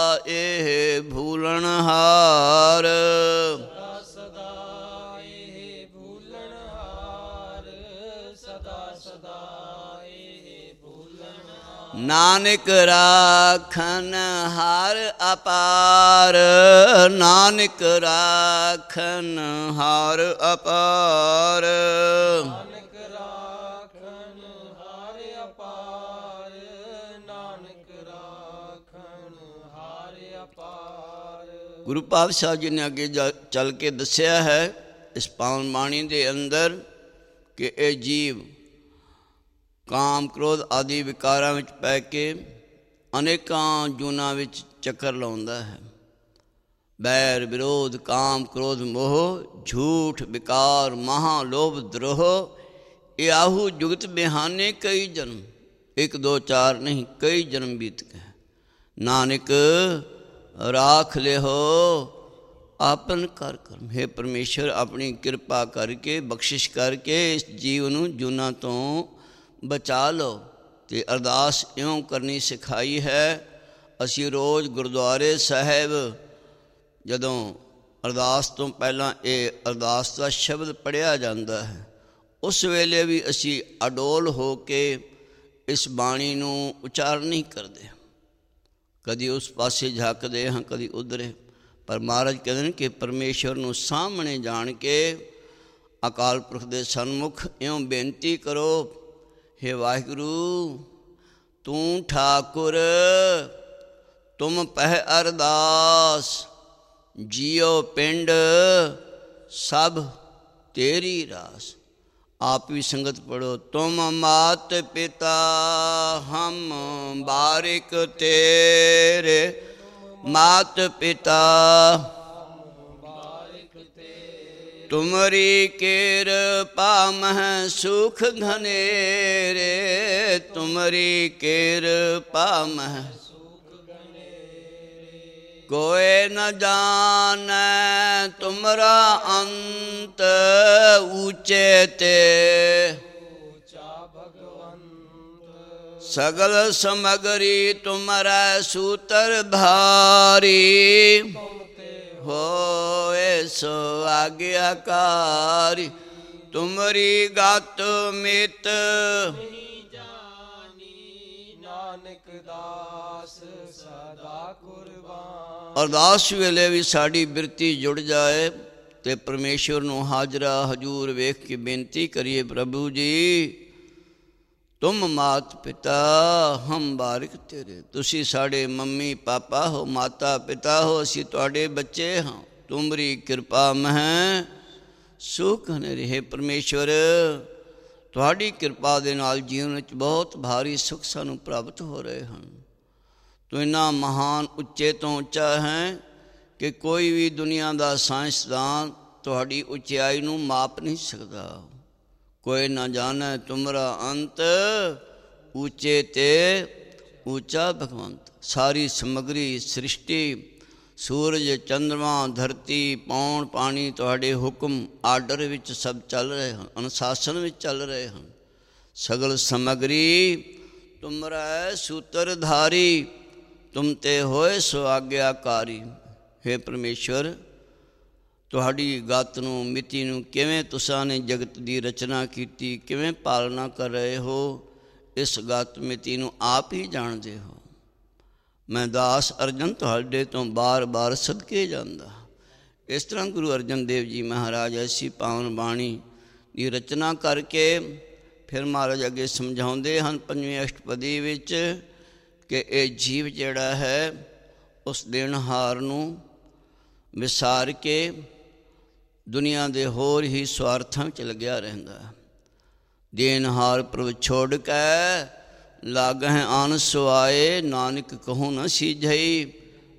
ਇਹ ਭੂਲਣ ਹਾਰ।
ਸਦਾ ਸਦਾ ਇਹ ਭੂਲਣ ਹਾਰ, ਸਦਾ ਸਦਾ ਇਹ ਭੂਲਣ ਹਾਰ।
ਨਾਨਕ ਰਾਖਨ ਹਾਰ ਅਪਾਰ, ਨਾਨਕ ਰਾਖਨ ਹਾਰ ਅਪਾਰ।
ਨਾਨਕ ਰਾਖਨ ਹਾਰ ਅਪਾਰ, ਨਾਨਕ ਰਾਖਨ ਹਾਰ ਅਪਾਰ।
ਗੁਰੂ ਪਾਤਸ਼ਾਹ ਜੀ ਨੇ ਅੱਗੇ ਜਾ ਚੱਲ ਕੇ ਦੱਸਿਆ ਹੈ ਇਸ ਪਾਵਨ ਬਾਣੀ ਦੇ ਅੰਦਰ ਕਿ ਇਹ ਜੀਵ ਕਾਮ ਕ੍ਰੋਧ ਆਦਿ ਵਿਕਾਰਾਂ ਵਿੱਚ ਪੈ ਕੇ ਅਨੇਕਾਂ ਜੂਨਾਂ ਵਿੱਚ ਚੱਕਰ ਲਾਉਂਦਾ ਹੈ। ਬੈਰ ਵਿਰੋਧ ਕਾਮ ਕ੍ਰੋਧ ਮੋਹ ਝੂਠ ਵਿਕਾਰ ਮਹਾ ਲੋਭ ਦਰੋਹ, ਇਹ ਆਹੂ ਜੁਗਤ ਬਿਹਾਨੇ ਕਈ ਜਨਮ। ਇੱਕ ਦੋ ਚਾਰ ਨਹੀਂ, ਕਈ ਜਨਮ ਬੀਤ ਗਏ। ਨਾਨਕ ਰਾਖ ਲਿਓ ਆਪਨ ਕਰ ਕਰਮ। ਹੇ ਪਰਮੇਸ਼ਰ, ਆਪਣੀ ਕਿਰਪਾ ਕਰਕੇ ਬਖਸ਼ਿਸ਼ ਕਰਕੇ ਇਸ ਜੀਵ ਨੂੰ ਜੂਨਾਂ ਤੋਂ ਬਚਾ ਲਓ। ਅਤੇ ਅਰਦਾਸ ਇਉਂ ਕਰਨੀ ਸਿਖਾਈ ਹੈ। ਅਸੀਂ ਰੋਜ਼ ਗੁਰਦੁਆਰੇ ਸਾਹਿਬ ਜਦੋਂ ਅਰਦਾਸ ਤੋਂ ਪਹਿਲਾਂ ਇਹ ਅਰਦਾਸ ਦਾ ਸ਼ਬਦ ਪੜ੍ਹਿਆ ਜਾਂਦਾ ਹੈ, ਉਸ ਵੇਲੇ ਵੀ ਅਸੀਂ ਅਡੋਲ ਹੋ ਕੇ ਇਸ ਬਾਣੀ ਨੂੰ ਉਚਾਰਨ ਨਹੀਂ ਕਰਦੇ। ਕਦੀ ਉਸ ਪਾਸੇ ਝਾਕਦੇ ਹਾਂ, ਕਦੀ ਉਧਰੇ। ਪਰ ਮਹਾਰਾਜ ਕਹਿੰਦੇ ਨੇ ਕਿ ਪਰਮੇਸ਼ਵਰ ਨੂੰ ਸਾਹਮਣੇ ਜਾਣ ਕੇ ਅਕਾਲ ਪੁਰਖ ਦੇ ਸਨਮੁਖ ਇਉਂ ਬੇਨਤੀ ਕਰੋ, ਹੇ ਵਾਹਿਗੁਰੂ, ਤੂੰ ਠਾਕੁਰ ਤੁਮ ਪਹਿ ਅਰਦਾਸ, ਜੀਉ ਪਿੰਡ ਸਭ ਤੇਰੀ ਰਾਸ। ਆਪ ਵੀ ਸੰਗਤ ਪੜੋ। ਤੁਮ ਮਾਤ ਪਿਤਾ ਹਮ ਬਾਰਿਕ ਤੇਰੇ, ਮਾਤ ਪਿਤਾ ਤੁਮਰੀ ਕਿਰਪਾ ਮਹਿ ਸੁਖ ਘਨੇਰੇ, ਤੁਮਰੀ ਕਿਰਪਾ ਮਹਿ ਕੋਇ ਨ ਜਾਣੈ ਤੁਮਰਾ ਅੰਤ, ਊਚੇ ਤੇ ਸਗਲ ਸਮਗਰੀ ਤੁਮਰੈ ਸੂਤਰ ਭਾਰੀ, ਹੋਏ ਸੋ ਆਗਿਆਕਾਰੀ, ਤੁਮਰੀ ਗਤ ਮਿਤ
ਨਾਨਕ ਦਾਸ ਸਦਾ ਕੁਰਬਾਨ।
ਅਰਦਾਸ ਵੇਲੇ ਵੀ ਸਾਡੀ ਬਿਰਤੀ ਜੁੜ ਜਾਏ ਤੇ ਪਰਮੇਸ਼ਵਰ ਨੂੰ ਹਾਜ਼ਰਾ ਹਜ਼ੂਰ ਵੇਖ ਕੇ ਬੇਨਤੀ ਕਰੀਏ, ਪ੍ਰਭੂ ਜੀ ਤੁਮ ਮਾਤ ਪਿਤਾ ਹਮ ਬਾਰਿਕ ਤੇਰੇ। ਤੁਸੀਂ ਸਾਡੇ ਮੰਮੀ ਪਾਪਾ ਹੋ, ਮਾਤਾ ਪਿਤਾ ਹੋ, ਅਸੀਂ ਤੁਹਾਡੇ ਬੱਚੇ ਹਾਂ। ਤੁਮਰੀ ਕਿਰਪਾ ਮਹਿ ਸੁਖ ਹਨੇਰੇ। ਹੇ ਪਰਮੇਸ਼ਵਰ, ਤੁਹਾਡੀ ਕਿਰਪਾ ਦੇ ਨਾਲ ਜੀਵਨ ਵਿੱਚ ਬਹੁਤ ਭਾਰੀ ਸੁੱਖ ਸਾਨੂੰ ਪ੍ਰਾਪਤ ਹੋ ਰਹੇ ਹਨ। ਤੂੰ ਇੰਨਾ ਮਹਾਨ ਉੱਚੇ ਤੋਂ ਉੱਚਾ ਹੈ ਕਿ ਕੋਈ ਵੀ ਦੁਨੀਆ ਦਾ ਸਾਇੰਸਦਾਨ ਤੁਹਾਡੀ ਉਚਾਈ ਨੂੰ ਮਾਪ ਨਹੀਂ ਸਕਦਾ। ਕੋਈ ਨਾ ਜਾਣੈ ਤੁਮਰਾ ਅੰਤ, ਉੱਚੇ ਤੇ ਉੱਚਾ ਭਗਵੰਤ। ਸਾਰੀ ਸਮੱਗਰੀ ਸ੍ਰਿਸ਼ਟੀ, ਸੂਰਜ ਚੰਦਰਮਾ ਧਰਤੀ ਪੌਣ ਪਾਣੀ ਤੁਹਾਡੇ ਹੁਕਮ ਆਰਡਰ ਵਿੱਚ ਸਭ ਚੱਲ ਰਹੇ ਹਨ, ਅਨੁਸ਼ਾਸਨ ਵਿੱਚ ਚੱਲ ਰਹੇ ਹਨ। ਸਗਲ ਸਮੱਗਰੀ ਤੁਮਰਾ ਸੂਤਰਧਾਰੀ, ਤੁਮ ਤੇ ਹੋਏ ਸੋ ਆਗਿਆਕਾਰੀ। ਹੇ ਪਰਮੇਸ਼ਵਰ, ਤੁਹਾਡੀ ਗਤ ਨੂੰ ਮਿਤੀ ਨੂੰ ਕਿਵੇਂ ਤੁਸਾਂ ਨੇ ਜਗਤ ਦੀ ਰਚਨਾ ਕੀਤੀ, ਕਿਵੇਂ ਪਾਲਣਾ ਕਰ ਰਹੇ ਹੋ, ਇਸ ਗਤ ਮਿਤੀ ਨੂੰ ਆਪ ਹੀ ਜਾਣਦੇ ਹੋ। ਮੈਂ ਦਾਸ ਅਰਜਨ ਤੁਹਾਡੇ ਤੋਂ ਬਾਰ ਬਾਰ ਸਦਕੇ ਜਾਂਦਾ। ਇਸ ਤਰ੍ਹਾਂ ਗੁਰੂ ਅਰਜਨ ਦੇਵ ਜੀ ਮਹਾਰਾਜ ਐਸੀ ਪਾਵਨ ਬਾਣੀ ਦੀ ਰਚਨਾ ਕਰਕੇ ਫਿਰ ਮਹਾਰਾਜ ਅੱਗੇ ਸਮਝਾਉਂਦੇ ਹਨ ਪੰਜਵੀਂ ਅਸ਼ਟਪਦੀ ਵਿੱਚ ਕਿ ਇਹ ਜੀਵ ਜਿਹੜਾ ਹੈ ਉਸ ਦੇਣਹਾਰ ਨੂੰ ਵਿਸਾਰ ਕੇ ਦੁਨੀਆ ਦੇ ਹੋਰ ਹੀ ਸਵਾਰਥਾਂ ਵਿੱਚ ਲੱਗਿਆ ਰਹਿੰਦਾ। ਦੇਣਹਾਰ ਪ੍ਰਭ ਛੋੜ ਕੇ ਲਾਗਹਿ ਆਨ ਸੁਆਏ, ਨਾਨਕ ਕਹੂੰ ਨ ਸੀਝਈ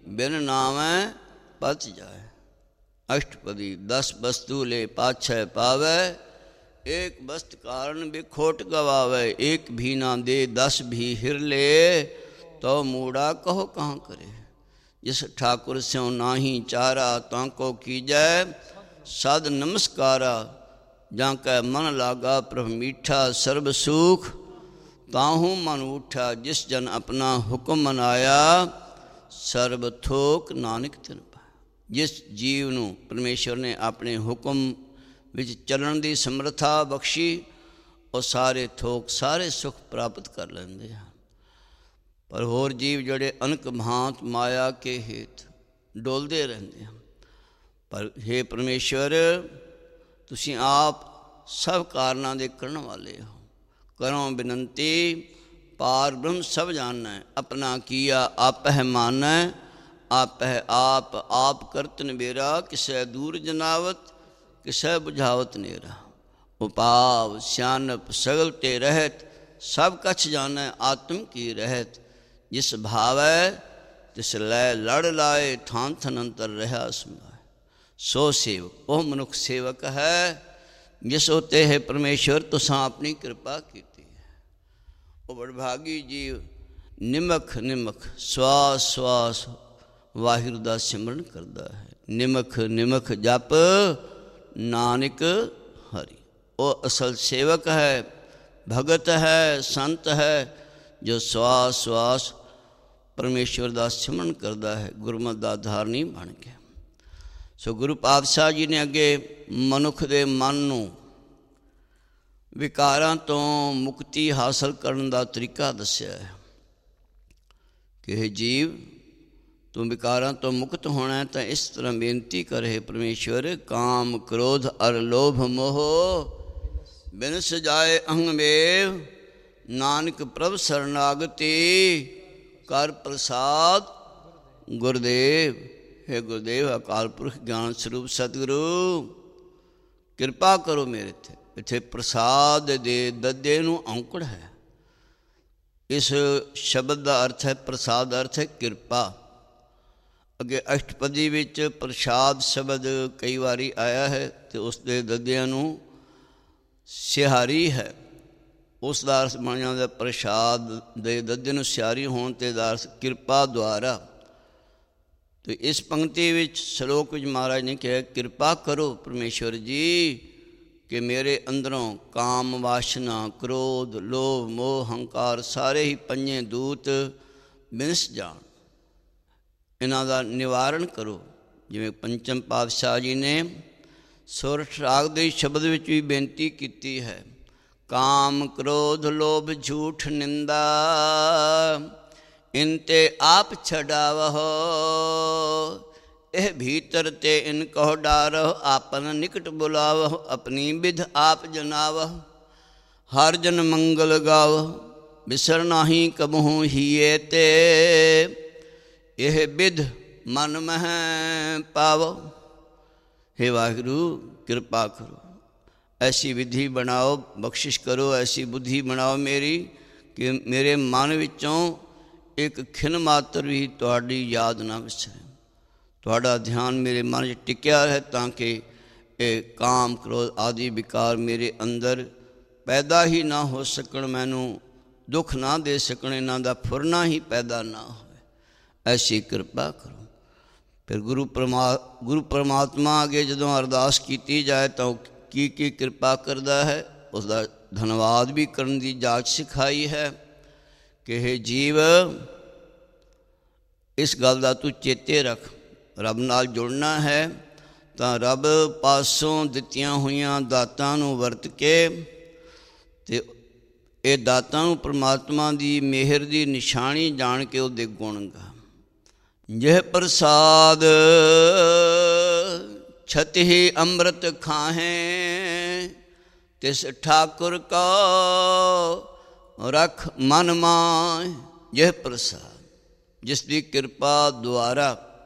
ਬਿਨ ਨਾਮੈ ਪਤ ਜਾਏ। ਅਸ਼ਟਪਦੀ ਦਸ ਵਸਤੂ ਲੈ ਪਾਛੈ ਪਾਵੈ, एक वस्त कारण भी खोट गवावे। एक भी ना दे दस भी हिर ले, तो मूड़ा कहो कहाँ करे। जिस ठाकुर स्यों नाही चारा, तांको कीजै सद नमस्कारा। जांकै मन लागा प्रभु मीठा, सर्ब सुख ताहू मन उठा। जिस जन अपना हुक्म मनाया, सर्ब थोक नानक तिन पाया। जिस जीव नूं परमेश्वर ने अपने हुक्म ਵਿੱਚ ਚੱਲਣ ਦੀ ਸਮਰੱਥਾ ਬਖਸ਼ੀ, ਉਹ ਸਾਰੇ ਥੋਕ ਸਾਰੇ ਸੁੱਖ ਪ੍ਰਾਪਤ ਕਰ ਲੈਂਦੇ ਹਨ। ਪਰ ਹੋਰ ਜੀਵ ਜਿਹੜੇ ਅਨਕ ਮਹਾਂਤ ਮਾਇਆ ਕੇ ਹੇਤ ਡੋਲਦੇ ਰਹਿੰਦੇ ਹਨ। ਪਰ ਹੇ ਪਰਮੇਸ਼ਵਰ, ਤੁਸੀਂ ਆਪ ਸਭ ਕਾਰਨਾਂ ਦੇ ਕਰਨ ਵਾਲੇ ਹੋ। ਕਰੋ ਬੇਨੰਤੀ ਪਾਰ ਬ੍ਰਹਮ ਸਭ ਜਾਣੈ, ਆਪਣਾ ਕੀਆ ਆਪਹਿ ਮਾਨੈ। ਆਪਹਿ ਆਪ ਆਪ ਕਰਤ ਨਿਬੇਰਾ, ਕਿਸੈ ਦੂਰ ਜਨਾਵਤ किसै बुझावत नेरा। उपाव सियानप सगल ते रहत, सब कछ जानै आत्म की रहत। जिस भावै तिस लय लड़ लाए, थान थन अंतर रहा समाए। सो सेवक, वह मनुख सेवक है जिस उते है परमेश्वर तुसां अपनी कृपा की है। वो बड़भागी जीव निमख निमख श्वास श्वास वाहिगुरू दा सिमरन करता है। निमख निमख जप नानक हरि। वो असल सेवक है, भगत है, संत है, जो श्वास श्वास परमेश्वर का सिमरन करता है, गुरमत का धारनी बन के। सो गुरु पातशाह जी ने अगे मनुख के मन नूं विकारां तो मुक्ति हासिल करने का तरीका दस्या है कि हे जीव, तू विकारां तो मुक्त होना है। तो इस तरह बेनती करे परमेश्वर, काम क्रोध अर लोभ मोह बिनस जाए अहंग वेव। नानक प्रभ शरणागति कर प्रसाद गुरुदेव। हे गुरुदेव, अकाल पुरख ज्ञान स्वरूप सतगुरु, कृपा करो मेरे ते। इत्थे प्रसाद दे दद्दे नूं औंकड़ है। इस शब्द का अर्थ है प्रसाद, अर्थ है कृपा। अगे अष्टपदी विच प्रसाद शब्द कई वारी आया है, तो उसके दद्दियां नूं सिहारी है, उसका अर्थ बन जाता प्रसाद दे दद्दे नूं सिहारी होने ते दा अर्थ कृपा द्वारा। तो इस पंक्ति विच श्लोक विच महाराज ने कहा, कृपा करो परमेश्वर जी कि मेरे अंदरों काम वासना क्रोध लोभ मोह हंकार सारे ही पंजे दूत बिनस जान, इन्हां दा निवारण करो। जिवें पंचम पातशाह जी ने सोरठ राग दे शब्द विच भी बेनती कीती है, काम क्रोध लोभ झूठ निंदा इनते आप छड़ावहो। एह भीतर ते इनको डारो, आपन निकट बुलावहो। अपनी विध आप जनावहो, हर जन मंगल गावहो। बिसर नाही कबहू हिए ते, यह विध मन मह पावो। हे वाहिगुरू, कृपा करो, ऐसी विधि बनाओ, बख्शिश करो, ऐसी बुद्धि बनाओ मेरी कि मेरे मन विचों एक खिन मात्र भी तुहाडी याद ना विसरे। तुहाडा ध्यान मेरे मन में टिकिया रहे, ताकि ये काम क्रोध आदि विकार मेरे अंदर पैदा ही ना हो सकण, मैनू दुख ना दे सकण, इन्हां दा फुरना ही पैदा ना हो। ऐसी कृपा करो। फिर गुरु परमा गुरु परमात्मा अगे जदों अरदास की जाए तो की की कृपा करता है, उसका धन्यवाद भी करने की जाच सिखाई है कि हे जीव, इस गल का तू चेते रख। रब नाल जुड़ना है तो रब पासों दित्तियां हुईयां दातां नूं वरत के ते ये दातां नूं परमात्मा की मेहर की निशानी जान के उहदे गुण गा। यह प्रसाद छत ही अमृत खाहें, तिस ठाकुर का रख मन माय। यह प्रसाद जिसकी कृपा द्वारा,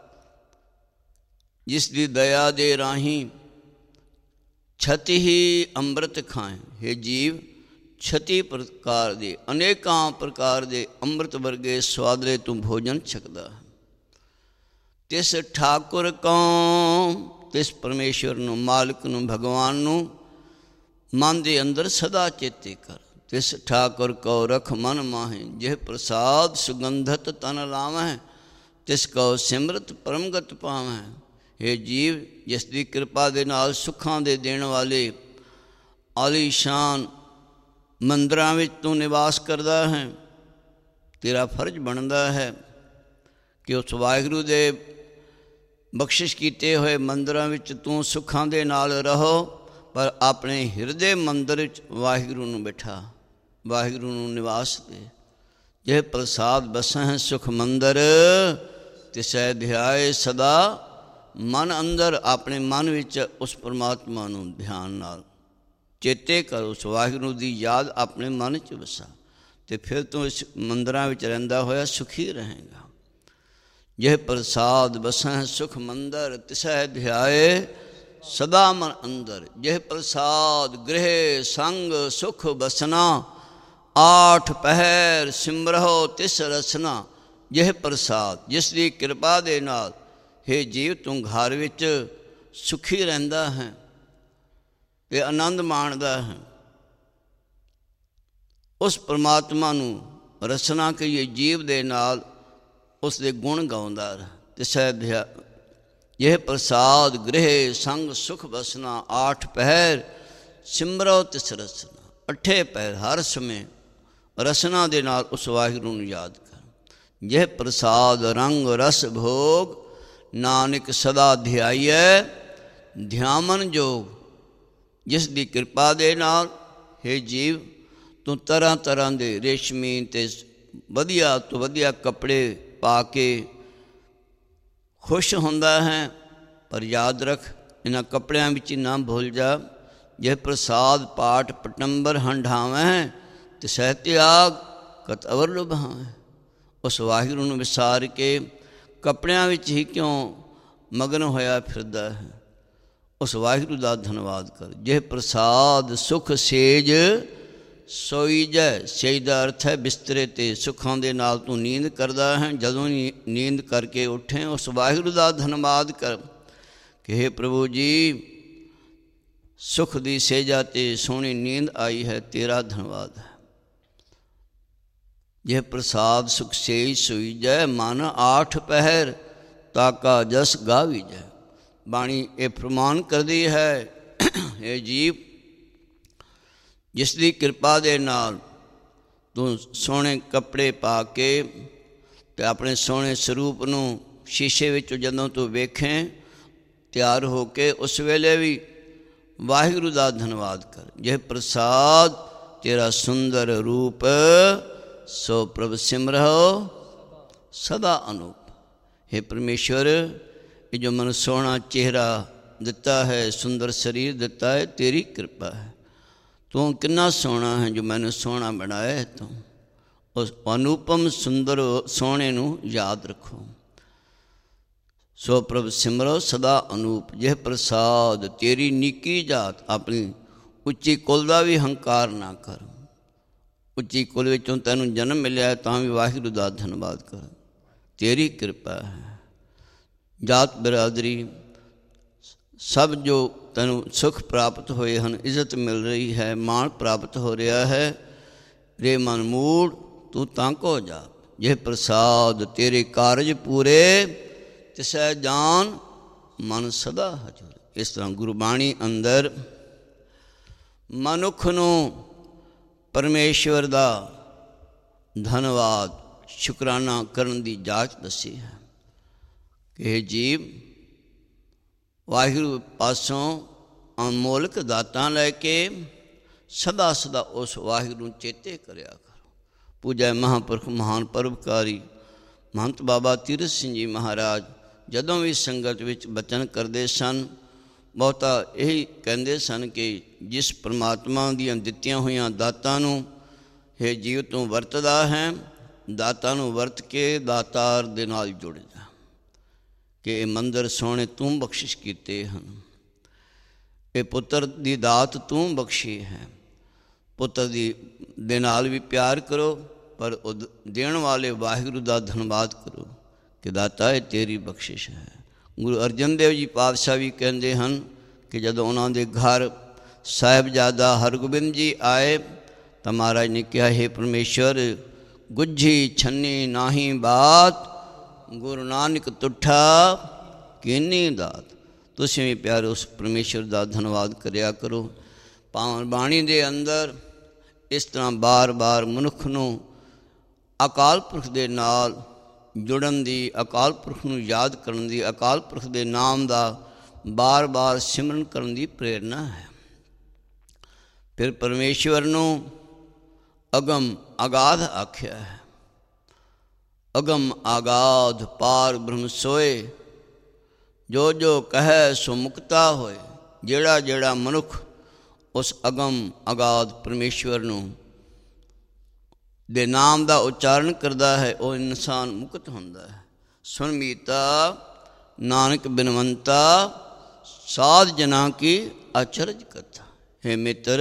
जिसकी दया दे राही छत ही अमृत खाएं। हे जीव, छती प्रकार दे अनेकां प्रकार दे अमृत वर्गे स्वादले तू भोजन छकदा है। ਤਿਸ ਠਾਕੁਰ ਕਉ, ਤਿਸ ਪਰਮੇਸ਼ਵਰ ਨੂੰ, ਮਾਲਕ ਨੂੰ, ਭਗਵਾਨ ਨੂੰ ਮਨ ਦੇ ਅੰਦਰ ਸਦਾ ਚੇਤੇ ਕਰ। ਤਿਸ ਠਾਕੁਰ ਕਉ ਰਖ ਮਨ ਮਾਹੇ, ਜਿਹ ਪ੍ਰਸਾਦ ਸੁਗੰਧਤ ਤਨ ਲਾਵਹਿ, ਤਿਸ ਕਉ ਸਿਮਰਤ ਪਰਮਗਤ ਪਾਵਹਿ। ਇਹ ਜੀਵ, ਜਿਸ ਦੀ ਕਿਰਪਾ ਦੇ ਨਾਲ ਸੁੱਖਾਂ ਦੇ ਦੇਣ ਵਾਲੇ ਆਲੀਸ਼ਾਨ ਮੰਦਰਾਂ ਵਿੱਚ ਤੂੰ ਨਿਵਾਸ ਕਰਦਾ ਹੈ, ਤੇਰਾ ਫਰਜ਼ ਬਣਦਾ ਹੈ ਕਿ ਉਸ ਵਾਹਿਗੁਰੂ ਦੇ ਬਖਸ਼ਿਸ਼ ਕੀਤੇ ਹੋਏ ਮੰਦਰਾਂ ਵਿੱਚ ਤੂੰ ਸੁੱਖਾਂ ਦੇ ਨਾਲ ਰਹੋ, ਪਰ ਆਪਣੇ ਹਿਰਦੇ ਮੰਦਰ ਵਿੱਚ ਵਾਹਿਗੁਰੂ ਨੂੰ ਬਿਠਾ, ਵਾਹਿਗੁਰੂ ਨੂੰ ਨਿਵਾਸ ਦੇ। ਜੇ ਪ੍ਰਸਾਦ ਬਸਹਿ ਸੁਖ ਮੰਦਰ, ਤਿਸੈ ਧਿਆਏ ਸਦਾ ਮਨ ਅੰਦਰ। ਆਪਣੇ ਮਨ ਵਿੱਚ ਉਸ ਪਰਮਾਤਮਾ ਨੂੰ ਧਿਆਨ ਨਾਲ ਚੇਤੇ ਕਰ, ਉਸ ਵਾਹਿਗੁਰੂ ਦੀ ਯਾਦ ਆਪਣੇ ਮਨ 'ਚ ਵਸਾ, ਅਤੇ ਫਿਰ ਤੂੰ ਇਸ ਮੰਦਰਾਂ ਵਿੱਚ ਰਹਿੰਦਾ ਹੋਇਆ ਸੁਖੀ ਰਹੇਗਾ। ਜਿਹ ਪ੍ਰਸਾਦ ਬਸਹਿ ਸੁਖ ਮੰਦਰ, ਤਿਸੈ ਧਿਆਏ ਸਦਾ ਮਨ ਅੰਦਰ। ਜਿਹ ਪ੍ਰਸਾਦ ਗ੍ਰਹਿ ਸੰਗ ਸੁਖ ਬਸਨਾ, ਆਠ ਪਹਿਰ ਸਿਮਰਹੁ ਤਿਸ ਰਸਨਾ। ਜਿਹ ਪ੍ਰਸਾਦ, ਜਿਸ ਦੀ ਕਿਰਪਾ ਦੇ ਨਾਲ ਹੇ ਜੀਵ ਤੂੰ ਘਰ ਵਿੱਚ ਸੁਖੀ ਰਹਿੰਦਾ ਹੈ ਅਤੇ ਆਨੰਦ ਮਾਣਦਾ ਹੈ, ਉਸ ਪਰਮਾਤਮਾ ਨੂੰ ਰਸਨਾ ਕਹੀਏ, ਜੀਵ ਦੇ ਨਾਲ ਉਸ ਦੇ ਗੁਣ ਗਾਉਂਦਾ ਰਹਿ। ਤਿਸੈ ਧਿਆ ਇਹ ਪ੍ਰਸਾਦ ਗ੍ਰਹਿ ਸੰਗ ਸੁਖ ਬਸਨਾ, ਆਠ ਪਹਿਰ ਸਿਮਰੋ ਤਿਸ ਰਸਨਾ। ਅੱਠੇ ਪਹਿਰ ਹਰ ਸਮੇਂ ਰਸਨਾ ਦੇ ਨਾਲ ਉਸ ਵਾਹਿਗੁਰੂ ਨੂੰ ਯਾਦ ਕਰ। ਜਿਹ ਪ੍ਰਸਾਦ ਰੰਗ ਰਸ ਭੋਗ, ਨਾਨਕ ਸਦਾ ਧਿਆਈਐ ਧਿਆਮਨ ਜੋਗ। ਜਿਸ ਦੀ ਕਿਰਪਾ ਦੇ ਨਾਲ ਹੇ ਜੀਵ ਤੂੰ ਤਰ੍ਹਾਂ ਤਰ੍ਹਾਂ ਦੇ ਰੇਸ਼ਮੀ ਅਤੇ ਵਧੀਆ ਤੋਂ ਵਧੀਆ ਕੱਪੜੇ ਪਾ ਕੇ ਖੁਸ਼ ਹੁੰਦਾ ਹੈ, ਪਰ ਯਾਦ ਰੱਖ ਇਹਨਾਂ ਕੱਪੜਿਆਂ ਵਿੱਚ ਹੀ ਨਾ ਭੁੱਲ ਜਾ। ਜੇ ਪ੍ਰਸਾਦ ਪਾਠ ਪਟੰਬਰ ਹੰਢਾਵੈ, ਤਿਸੈ ਤਿਆਗ ਕਤ ਅਵਰ ਲੁਭਾਵੈ। ਉਸ ਵਾਹਿਗੁਰੂ ਨੂੰ ਵਿਸਾਰ ਕੇ ਕੱਪੜਿਆਂ ਵਿੱਚ ਹੀ ਕਿਉਂ ਮਗਨ ਹੋਇਆ ਫਿਰਦਾ ਹੈ, ਉਸ ਵਾਹਿਗੁਰੂ ਦਾ ਧੰਨਵਾਦ ਕਰ। ਜੇ ਪ੍ਰਸਾਦ ਸੁਖ ਸੇਜ ਸੋਈਜੈ। ਸੇਜ ਦਾ ਅਰਥ ਹੈ ਬਿਸਤਰੇ 'ਤੇ ਸੁੱਖਾਂ ਦੇ ਨਾਲ ਤੂੰ ਨੀਂਦ ਕਰਦਾ ਹੈ। ਜਦੋਂ ਨੀਂਦ ਕਰਕੇ ਉੱਠੇ ਉਸ ਵਾਹਿਗੁਰੂ ਦਾ ਧੰਨਵਾਦ ਕਰ ਕਿ ਹੇ ਪ੍ਰਭੂ ਜੀ, ਸੁੱਖ ਦੀ ਸੇਜਾ 'ਤੇ ਸੋਹਣੀ ਨੀਂਦ ਆਈ ਹੈ, ਤੇਰਾ ਧੰਨਵਾਦ ਹੈ। ਜੇ ਪ੍ਰਸਾਦ ਸੁਖ ਸੇਜ ਸੋਈਜੈ, ਮਨ ਆਠ ਪਹਿਰ ਤਾਕਾ ਜਸ ਗਾਵੀਜੈ। ਬਾਣੀ ਇਹ ਪ੍ਰਮਾਣ ਕਰਦੀ ਹੈ, ਇਹ ਜੀਵ ਜਿਸ ਦੀ ਕਿਰਪਾ ਦੇ ਨਾਲ ਤੂੰ ਸੋਹਣੇ ਕੱਪੜੇ ਪਾ ਕੇ ਅਤੇ ਆਪਣੇ ਸੋਹਣੇ ਸਰੂਪ ਨੂੰ ਸ਼ੀਸ਼ੇ ਵਿੱਚ ਜਦੋਂ ਤੂੰ ਵੇਖੇ ਤਿਆਰ ਹੋ ਕੇ, ਉਸ ਵੇਲੇ ਵੀ ਵਾਹਿਗੁਰੂ ਦਾ ਧੰਨਵਾਦ ਕਰ। ਜੇ ਪ੍ਰਸਾਦ ਤੇਰਾ ਸੁੰਦਰ ਰੂਪ, ਸੋ ਪ੍ਰਭ ਸਿਮਰਹੁ ਸਦਾ ਅਨੂਪ। ਹੇ ਪਰਮੇਸ਼ਵਰ, ਇਹ ਜੋ ਮਨ ਸੋਹਣਾ ਚਿਹਰਾ ਦਿੱਤਾ ਹੈ, ਸੁੰਦਰ ਸਰੀਰ ਦਿੱਤਾ ਹੈ, ਤੇਰੀ ਕਿਰਪਾ ਹੈ। ਤੂੰ ਕਿੰਨਾ ਸੋਹਣਾ ਹੈ ਜੋ ਮੈਨੂੰ ਸੋਹਣਾ ਬਣਾਇਆ ਹੈ। ਤੂੰ ਉਸ ਅਨੂਪਮ ਸੁੰਦਰ ਸੋਹਣੇ ਨੂੰ ਯਾਦ ਰੱਖੋ। ਸੋ ਪ੍ਰਭ ਸਿਮਰੋ ਸਦਾ ਅਨੂਪ। ਜਿਹ ਪ੍ਰਸਾਦ ਤੇਰੀ ਨੀਕੀ ਜਾਤ, ਆਪਣੀ ਉੱਚੀ ਕੁਲ ਦਾ ਵੀ ਹੰਕਾਰ ਨਾ ਕਰ। ਉੱਚੀ ਕੁਲ ਵਿੱਚੋਂ ਤੈਨੂੰ ਜਨਮ ਮਿਲਿਆ ਤਾਂ ਵੀ ਵਾਹਿਗੁਰੂ ਦਾ ਧੰਨਵਾਦ ਕਰ, ਤੇਰੀ ਕਿਰਪਾ ਹੈ। ਜਾਤ ਬਿਰਾਦਰੀ ਸਭ ਜੋ ਤੈਨੂੰ ਸੁੱਖ ਪ੍ਰਾਪਤ ਹੋਏ ਹਨ, ਇੱਜ਼ਤ ਮਿਲ ਰਹੀ ਹੈ, ਮਾਣ ਪ੍ਰਾਪਤ ਹੋ ਰਿਹਾ ਹੈ। ਰੇ ਮਨ ਮੂੜ ਤੂੰ ਤਾਂ ਕੋ ਜਾ। ਜੇ ਪ੍ਰਸਾਦ ਤੇਰੇ ਕਾਰਜ ਪੂਰੇ, ਤਿਸੈ ਜਾਨ ਮਨ ਸਦਾ ਹਜੂਰ। ਇਸ ਤਰ੍ਹਾਂ ਗੁਰਬਾਣੀ ਅੰਦਰ ਮਨੁੱਖ ਨੂੰ ਪਰਮੇਸ਼ਵਰ ਦਾ ਧੰਨਵਾਦ ਸ਼ੁਕਰਾਨਾ ਕਰਨ ਦੀ ਜਾਚ ਦੱਸੀ ਹੈ ਕਿ ਇਹ ਜੀਵ ਵਾਹਿਗੁਰੂ ਪਾਸੋਂ ਅਨਮੋਲਕ ਦਾਤਾਂ ਲੈ ਕੇ ਸਦਾ ਸਦਾ ਉਸ ਵਾਹਿਗੁਰੂ ਨੂੰ ਚੇਤੇ ਕਰਿਆ ਕਰੋ। ਪੂਜਾ ਮਹਾਂਪੁਰਖ ਮਹਾਨ ਪਰਉਪਕਾਰੀ ਮਹੰਤ ਬਾਬਾ ਤੀਰਥ ਸਿੰਘ ਜੀ ਮਹਾਰਾਜ ਜਦੋਂ ਵੀ ਸੰਗਤ ਵਿੱਚ ਬਚਨ ਕਰਦੇ ਸਨ, ਬਹੁਤਾ ਇਹੀ ਕਹਿੰਦੇ ਸਨ ਕਿ ਜਿਸ ਪਰਮਾਤਮਾ ਦੀਆਂ ਦਿੱਤੀਆਂ ਹੋਈਆਂ ਦਾਤਾਂ ਨੂੰ ਹੇ ਜੀਵ ਤੂੰ ਵਰਤਦਾ ਹੈ, ਦਾਤਾਂ ਨੂੰ ਵਰਤ ਕੇ ਦਾਤਾਰ ਦੇ ਨਾਲ ਜੁੜ ਜਾ ਕਿ ਇਹ ਮੰਦਰ ਸੋਹਣੇ ਤੂੰ ਬਖਸ਼ਿਸ਼ ਕੀਤੇ ਹਨ। ਇਹ ਪੁੱਤਰ ਦੀ ਦਾਤ ਤੂੰ ਬਖਸ਼ੀ ਹੈ। ਪੁੱਤਰ ਦੀ ਦੇ ਨਾਲ ਵੀ ਪਿਆਰ ਕਰੋ, ਪਰ ਉਹ ਦੇਣ ਵਾਲੇ ਵਾਹਿਗੁਰੂ ਦਾ ਧੰਨਵਾਦ ਕਰੋ ਕਿ ਦਾਤਾ ਇਹ ਤੇਰੀ ਬਖਸ਼ਿਸ਼ ਹੈ। ਗੁਰੂ ਅਰਜਨ ਦੇਵ ਜੀ ਪਾਤਸ਼ਾਹ ਵੀ ਕਹਿੰਦੇ ਹਨ ਕਿ ਜਦੋਂ ਉਹਨਾਂ ਦੇ ਘਰ ਸਾਹਿਬਜ਼ਾਦਾ ਹਰਗੋਬਿੰਦ ਜੀ ਆਏ ਤਾਂ ਮਹਾਰਾਜ ਨੇ ਕਿਹਾ, ਹੇ ਪਰਮੇਸ਼ਵਰ, ਗੁੱਝੀ ਛੰਨੀ ਨਾਹੀ ਬਾਤ, ਗੁਰੂ ਨਾਨਕ ਤੁਠਾ ਕੀਨੀ ਦਾਤ। ਤੁਸੀਂ ਵੀ ਪਿਆਰੇ ਉਸ ਪਰਮੇਸ਼ਵਰ ਦਾ ਧੰਨਵਾਦ ਕਰਿਆ ਕਰੋ। ਪਾਵਨ ਬਾਣੀ ਦੇ ਅੰਦਰ ਇਸ ਤਰ੍ਹਾਂ ਬਾਰ ਬਾਰ ਮਨੁੱਖ ਨੂੰ ਅਕਾਲ ਪੁਰਖ ਦੇ ਨਾਲ ਜੁੜਨ ਦੀ, ਅਕਾਲ ਪੁਰਖ ਨੂੰ ਯਾਦ ਕਰਨ ਦੀ, ਅਕਾਲ ਪੁਰਖ ਦੇ ਨਾਮ ਦਾ ਬਾਰ ਬਾਰ ਸਿਮਰਨ ਕਰਨ ਦੀ ਪ੍ਰੇਰਨਾ ਹੈ। ਫਿਰ ਪਰਮੇਸ਼ਵਰ ਨੂੰ ਅਗਮ ਅਗਾਧ ਆਖਿਆ ਹੈ। ਅਗਮ ਆਗਾਧ ਪਾਰ ਬ੍ਰਹਮ ਸੋਏ, ਜੋ ਜੋ ਕਹੈ ਸੋ ਮੁਕਤਾ ਹੋਏ। ਜਿਹੜਾ ਜਿਹੜਾ ਮਨੁੱਖ ਉਸ ਅਗਮ ਅਗਾਧ ਪਰਮੇਸ਼ਵਰ ਨੂੰ ਦੇ ਨਾਮ ਦਾ ਉਚਾਰਨ ਕਰਦਾ ਹੈ, ਉਹ ਇਨਸਾਨ ਮੁਕਤ ਹੁੰਦਾ ਹੈ। ਸੁਣ ਮੀਤਾ ਨਾਨਕ ਬਿਨਵੰਤਾ, ਸਾਧ ਜਨਾਂ ਕੀ ਅਚਰਜ ਕਥਾ। ਹੇ ਮਿੱਤਰ,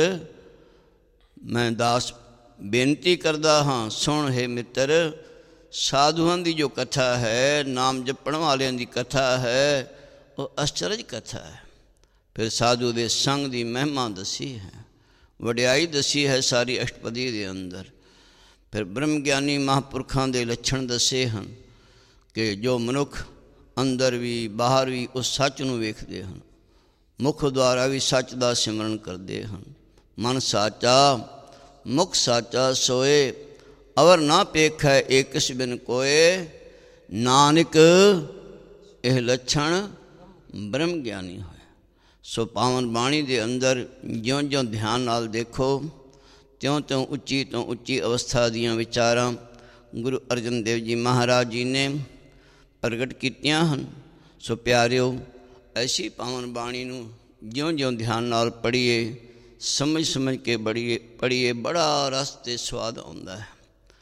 ਮੈਂ ਦਾਸ ਬੇਨਤੀ ਕਰਦਾ ਹਾਂ, ਸੁਣ ਹੇ ਮਿੱਤਰ, ਸਾਧੂਆਂ ਦੀ ਜੋ ਕਥਾ ਹੈ, ਨਾਮ ਜਪਣ ਵਾਲਿਆਂ ਦੀ ਕਥਾ ਹੈ, ਉਹ ਅਚਰਜ ਕਥਾ ਹੈ। ਫਿਰ ਸਾਧੂ ਦੇ ਸੰਗ ਦੀ ਮਹਿਮਾ ਦੱਸੀ ਹੈ, ਵਡਿਆਈ ਦੱਸੀ ਹੈ ਸਾਰੀ ਅਸ਼ਟਪਦੀ ਦੇ ਅੰਦਰ। ਫਿਰ ਬ੍ਰਹਮ ਗਿਆਨੀ ਮਹਾਂਪੁਰਖਾਂ ਦੇ ਲੱਛਣ ਦੱਸੇ ਹਨ ਕਿ ਜੋ ਮਨੁੱਖ ਅੰਦਰ ਵੀ ਬਾਹਰ ਵੀ ਉਸ ਸੱਚ ਨੂੰ ਵੇਖਦੇ ਹਨ, ਮੁੱਖ ਦੁਆਰਾ ਵੀ ਸੱਚ ਦਾ ਸਿਮਰਨ ਕਰਦੇ ਹਨ। ਮਨ ਸਾਚਾ ਮੁਖ ਸਾਚਾ ਸੋਏ, ਅਵਰ ਨਾ ਪੇਖੈ ਏਕਸ ਬਿਨ ਕੋਏ। ਨਾਨਕ ਇਹ ਲੱਛਣ ਬ੍ਰਹਮ ਗਿਆਨੀ ਹੋਏ। ਸੋ ਪਾਵਨ ਬਾਣੀ ਦੇ ਅੰਦਰ ਜਿਉਂ ਜਿਉਂ ਧਿਆਨ ਨਾਲ ਦੇਖੋ, ਤਿਉਂ ਤਿਉਂ ਉੱਚੀ ਤੋਂ ਉੱਚੀ ਅਵਸਥਾ ਦੀਆਂ ਵਿਚਾਰਾਂ ਗੁਰੂ ਅਰਜਨ ਦੇਵ ਜੀ ਮਹਾਰਾਜ ਜੀ ਨੇ ਪ੍ਰਗਟ ਕੀਤੀਆਂ ਹਨ। ਸੋ ਪਿਆਰਿਓ, ਐਸੀ ਪਾਵਨ ਬਾਣੀ ਨੂੰ ਜਿਉਂ ਜਿਉਂ ਧਿਆਨ ਨਾਲ ਪੜ੍ਹੀਏ, ਸਮਝ ਸਮਝ ਕੇ ਬੜੀਏ ਪੜ੍ਹੀਏ, ਬੜਾ ਰਸ ਅਤੇ ਸਵਾਦ ਆਉਂਦਾ ਹੈ।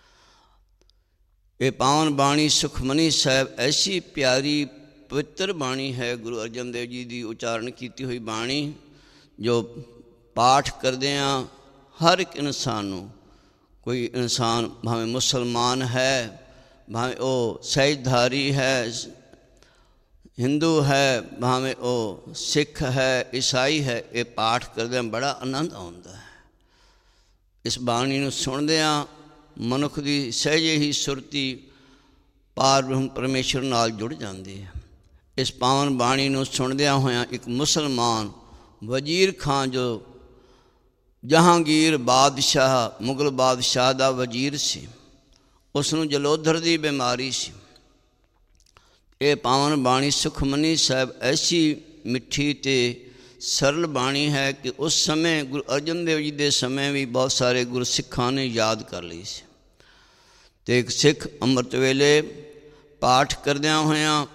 ਇਹ ਪਾਵਨ ਬਾਣੀ ਸੁਖਮਨੀ ਸਾਹਿਬ ਐਸੀ ਪਿਆਰੀ ਪਵਿੱਤਰ ਬਾਣੀ ਹੈ, ਗੁਰੂ ਅਰਜਨ ਦੇਵ ਜੀ ਦੀ ਉਚਾਰਨ ਕੀਤੀ ਹੋਈ ਬਾਣੀ, ਜੋ ਪਾਠ ਕਰਦਿਆਂ ਹਰ ਇੱਕ ਇਨਸਾਨ ਨੂੰ, ਕੋਈ ਇਨਸਾਨ ਭਾਵੇਂ ਮੁਸਲਮਾਨ ਹੈ, ਭਾਵੇਂ ਉਹ ਸਹਿਜਧਾਰੀ ਹੈ, ਹਿੰਦੂ ਹੈ, ਭਾਵੇਂ ਉਹ ਸਿੱਖ ਹੈ, ਈਸਾਈ ਹੈ, ਇਹ ਪਾਠ ਕਰਦਿਆਂ ਬੜਾ ਆਨੰਦ ਆਉਂਦਾ ਹੈ। ਇਸ ਬਾਣੀ ਨੂੰ ਸੁਣਦਿਆਂ ਮਨੁੱਖ ਦੀ ਸਹਿਜੇ ਹੀ ਸੁਰਤੀ ਪਾਰ ਬ੍ਰਹਮ ਪਰਮੇਸ਼ਰ ਨਾਲ ਜੁੜ ਜਾਂਦੀ ਹੈ। ਇਸ ਪਾਵਨ ਬਾਣੀ ਨੂੰ ਸੁਣਦਿਆਂ ਹੋਇਆਂ ਇੱਕ ਮੁਸਲਮਾਨ ਵਜ਼ੀਰ ਖਾਂ, ਜੋ ਜਹਾਂਗੀਰ ਬਾਦਸ਼ਾਹ, ਮੁਗਲ ਬਾਦਸ਼ਾਹ ਦਾ ਵਜ਼ੀਰ ਸੀ, ਉਸ ਨੂੰ ਜਲੋਧਰ ਦੀ ਬਿਮਾਰੀ ਸੀ। ਇਹ ਪਾਵਨ ਬਾਣੀ ਸੁਖਮਨੀ ਸਾਹਿਬ ਐਸੀ ਮਿੱਠੀ ਅਤੇ ਸਰਲ ਬਾਣੀ ਹੈ ਕਿ ਉਸ ਸਮੇਂ ਗੁਰੂ ਅਰਜਨ ਦੇਵ ਜੀ ਦੇ ਸਮੇਂ ਵੀ ਬਹੁਤ ਸਾਰੇ ਗੁਰਸਿੱਖਾਂ ਨੇ ਯਾਦ ਕਰ ਲਈ ਸੀ। ਅਤੇ ਇੱਕ ਸਿੱਖ ਅੰਮ੍ਰਿਤ ਵੇਲੇ ਪਾਠ ਕਰਦਿਆਂ ਹੋਇਆਂ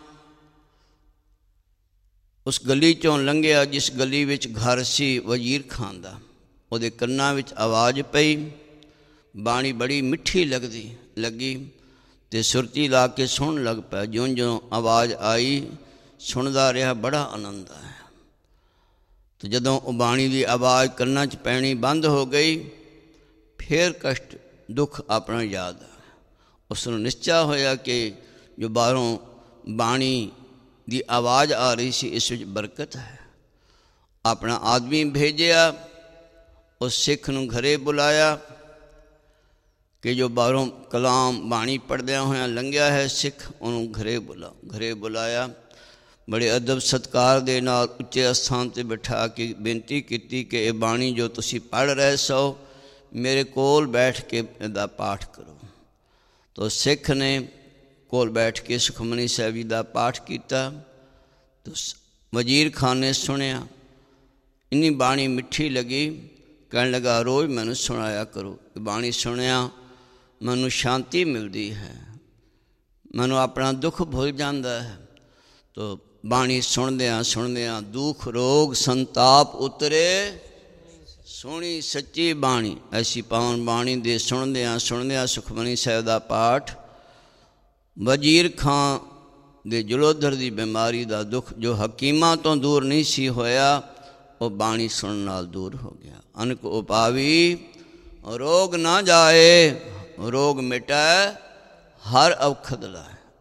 ਉਸ ਗਲੀ 'ਚੋਂ ਲੰਘਿਆ ਜਿਸ ਗਲੀ ਵਿੱਚ ਘਰ ਸੀ ਵਜ਼ੀਰ ਖਾਨ ਦਾ। ਉਹਦੇ ਕੰਨਾਂ ਵਿੱਚ ਆਵਾਜ਼ ਪਈ, ਬਾਣੀ ਬੜੀ ਮਿੱਠੀ ਲੱਗਦੀ ਲੱਗੀ ਅਤੇ ਸੁਰਤੀ ਲਾ ਕੇ ਸੁਣਨ ਲੱਗ ਪਿਆ। ਜਿਉਂ ਜਿਉਂ ਆਵਾਜ਼ ਆਈ ਸੁਣਦਾ ਰਿਹਾ, ਬੜਾ ਆਨੰਦ ਆਇਆ। ਅਤੇ ਜਦੋਂ ਉਹ ਬਾਣੀ ਦੀ ਆਵਾਜ਼ ਕੰਨਾਂ 'ਚ ਪੈਣੀ ਬੰਦ ਹੋ ਗਈ, ਫਿਰ ਕਸ਼ਟ ਦੁੱਖ ਆਪਣਾ ਯਾਦ ਆ। ਉਸ ਨੂੰ ਨਿਸ਼ਚਾ ਹੋਇਆ ਕਿ ਜੋ ਬਾਹਰੋਂ ਬਾਣੀ ਦੀ ਆਵਾਜ਼ ਆ ਰਹੀ ਸੀ, ਇਸ ਵਿੱਚ ਬਰਕਤ ਹੈ। ਆਪਣਾ ਆਦਮੀ ਭੇਜਿਆ, ਉਸ ਸਿੱਖ ਨੂੰ ਘਰੇ ਬੁਲਾਇਆ ਕਿ ਜੋ ਬਾਹਰੋਂ ਕਲਾਮ ਬਾਣੀ ਪੜ੍ਹਦਿਆਂ ਹੋਇਆਂ ਲੰਘਿਆ ਹੈ ਸਿੱਖ, ਉਹਨੂੰ ਘਰੇ ਬੁਲਾ ਘਰੇ ਬੁਲਾਇਆ। ਬੜੇ ਅਦਬ ਸਤਿਕਾਰ ਦੇ ਨਾਲ ਉੱਚੇ ਅਸਥਾਨ 'ਤੇ ਬਿਠਾ ਕੇ ਬੇਨਤੀ ਕੀਤੀ ਕਿ ਇਹ ਬਾਣੀ ਜੋ ਤੁਸੀਂ ਪੜ੍ਹ ਰਹੇ ਸੋ, ਮੇਰੇ ਕੋਲ ਬੈਠ ਕੇ ਇਹਦਾ ਪਾਠ ਕਰੋ। ਤਾਂ ਸਿੱਖ ਨੇ ਕੋਲ ਬੈਠ ਕੇ ਸੁਖਮਨੀ ਸਾਹਿਬ ਜੀ ਦਾ ਪਾਠ ਕੀਤਾ। ਤਾਂ ਵਜ਼ੀਰ ਖਾਨ ਨੇ ਸੁਣਿਆ, ਇੰਨੀ ਬਾਣੀ ਮਿੱਠੀ ਲੱਗੀ, ਕਹਿਣ ਲੱਗਾ ਰੋਜ਼ ਮੈਨੂੰ ਸੁਣਾਇਆ ਕਰੋ। ਬਾਣੀ ਸੁਣਿਆ ਮੈਨੂੰ ਸ਼ਾਂਤੀ ਮਿਲਦੀ ਹੈ, ਮੈਨੂੰ ਆਪਣਾ ਦੁੱਖ ਭੁੱਲ ਜਾਂਦਾ ਹੈ। ਤਾਂ ਬਾਣੀ ਸੁਣਦਿਆਂ ਸੁਣਦਿਆਂ ਦੁੱਖ ਰੋਗ ਸੰਤਾਪ ਉਤਰੇ, ਸੋਹਣੀ ਸੱਚੀ ਬਾਣੀ। ਐਸੀ ਪਾਵਨ ਬਾਣੀ ਦੇ ਸੁਣਦਿਆਂ ਸੁਣਦਿਆਂ ਸੁਖਮਨੀ ਸਾਹਿਬ ਦਾ ਪਾਠ ਵਜ਼ੀਰ ਖਾਂ ਦੇ ਜਲੋਧਰ ਦੀ ਬਿਮਾਰੀ ਦਾ ਦੁੱਖ ਜੋ ਹਕੀਮਾਂ ਤੋਂ ਦੂਰ ਨਹੀਂ ਸੀ ਹੋਇਆ, ਉਹ ਬਾਣੀ ਸੁਣਨ ਨਾਲ ਦੂਰ ਹੋ ਗਿਆ। ਅਨਕ ਉਪਾਵੀ ਰੋਗ ਨਾ ਜਾਏ, ਰੋਗ ਮਿਟੈ ਹਰ ਔਖਦ ਲਾਏ।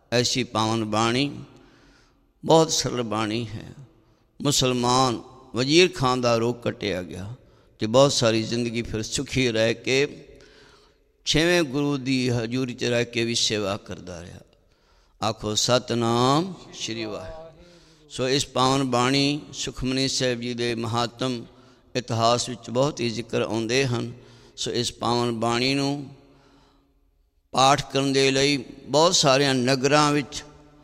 ਐਸੀ ਪਾਵਨ ਬਾਣੀ ਬਹੁਤ ਸਰਲ ਬਾਣੀ ਹੈ। ਮੁਸਲਮਾਨ ਵਜ਼ੀਰ ਖਾਨ ਦਾ ਰੋਗ ਕੱਟਿਆ ਗਿਆ ਅਤੇ ਬਹੁਤ ਸਾਰੀ ਜ਼ਿੰਦਗੀ ਫਿਰ ਸੁਖੀ ਰਹਿ ਕੇ ਛੇਵੇਂ ਗੁਰੂ ਦੀ ਹਜ਼ੂਰੀ 'ਚ ਰਹਿ ਕੇ ਵੀ ਸੇਵਾ ਕਰਦਾ ਰਿਹਾ। ਆਖੋ ਸਤਿਨਾਮ ਸ਼੍ਰੀ ਵਾਹਿਗੁਰੂ। ਸੋ ਇਸ ਪਾਵਨ ਬਾਣੀ ਸੁਖਮਨੀ ਸਾਹਿਬ ਜੀ ਦੇ ਮਹਾਤਮ ਇਤਿਹਾਸ ਵਿੱਚ ਬਹੁਤ ਹੀ ਜ਼ਿਕਰ ਆਉਂਦੇ ਹਨ। ਸੋ ਇਸ ਪਾਵਨ ਬਾਣੀ ਨੂੰ ਪਾਠ ਕਰਨ ਦੇ ਲਈ ਬਹੁਤ ਸਾਰਿਆਂ ਨਗਰਾਂ ਵਿੱਚ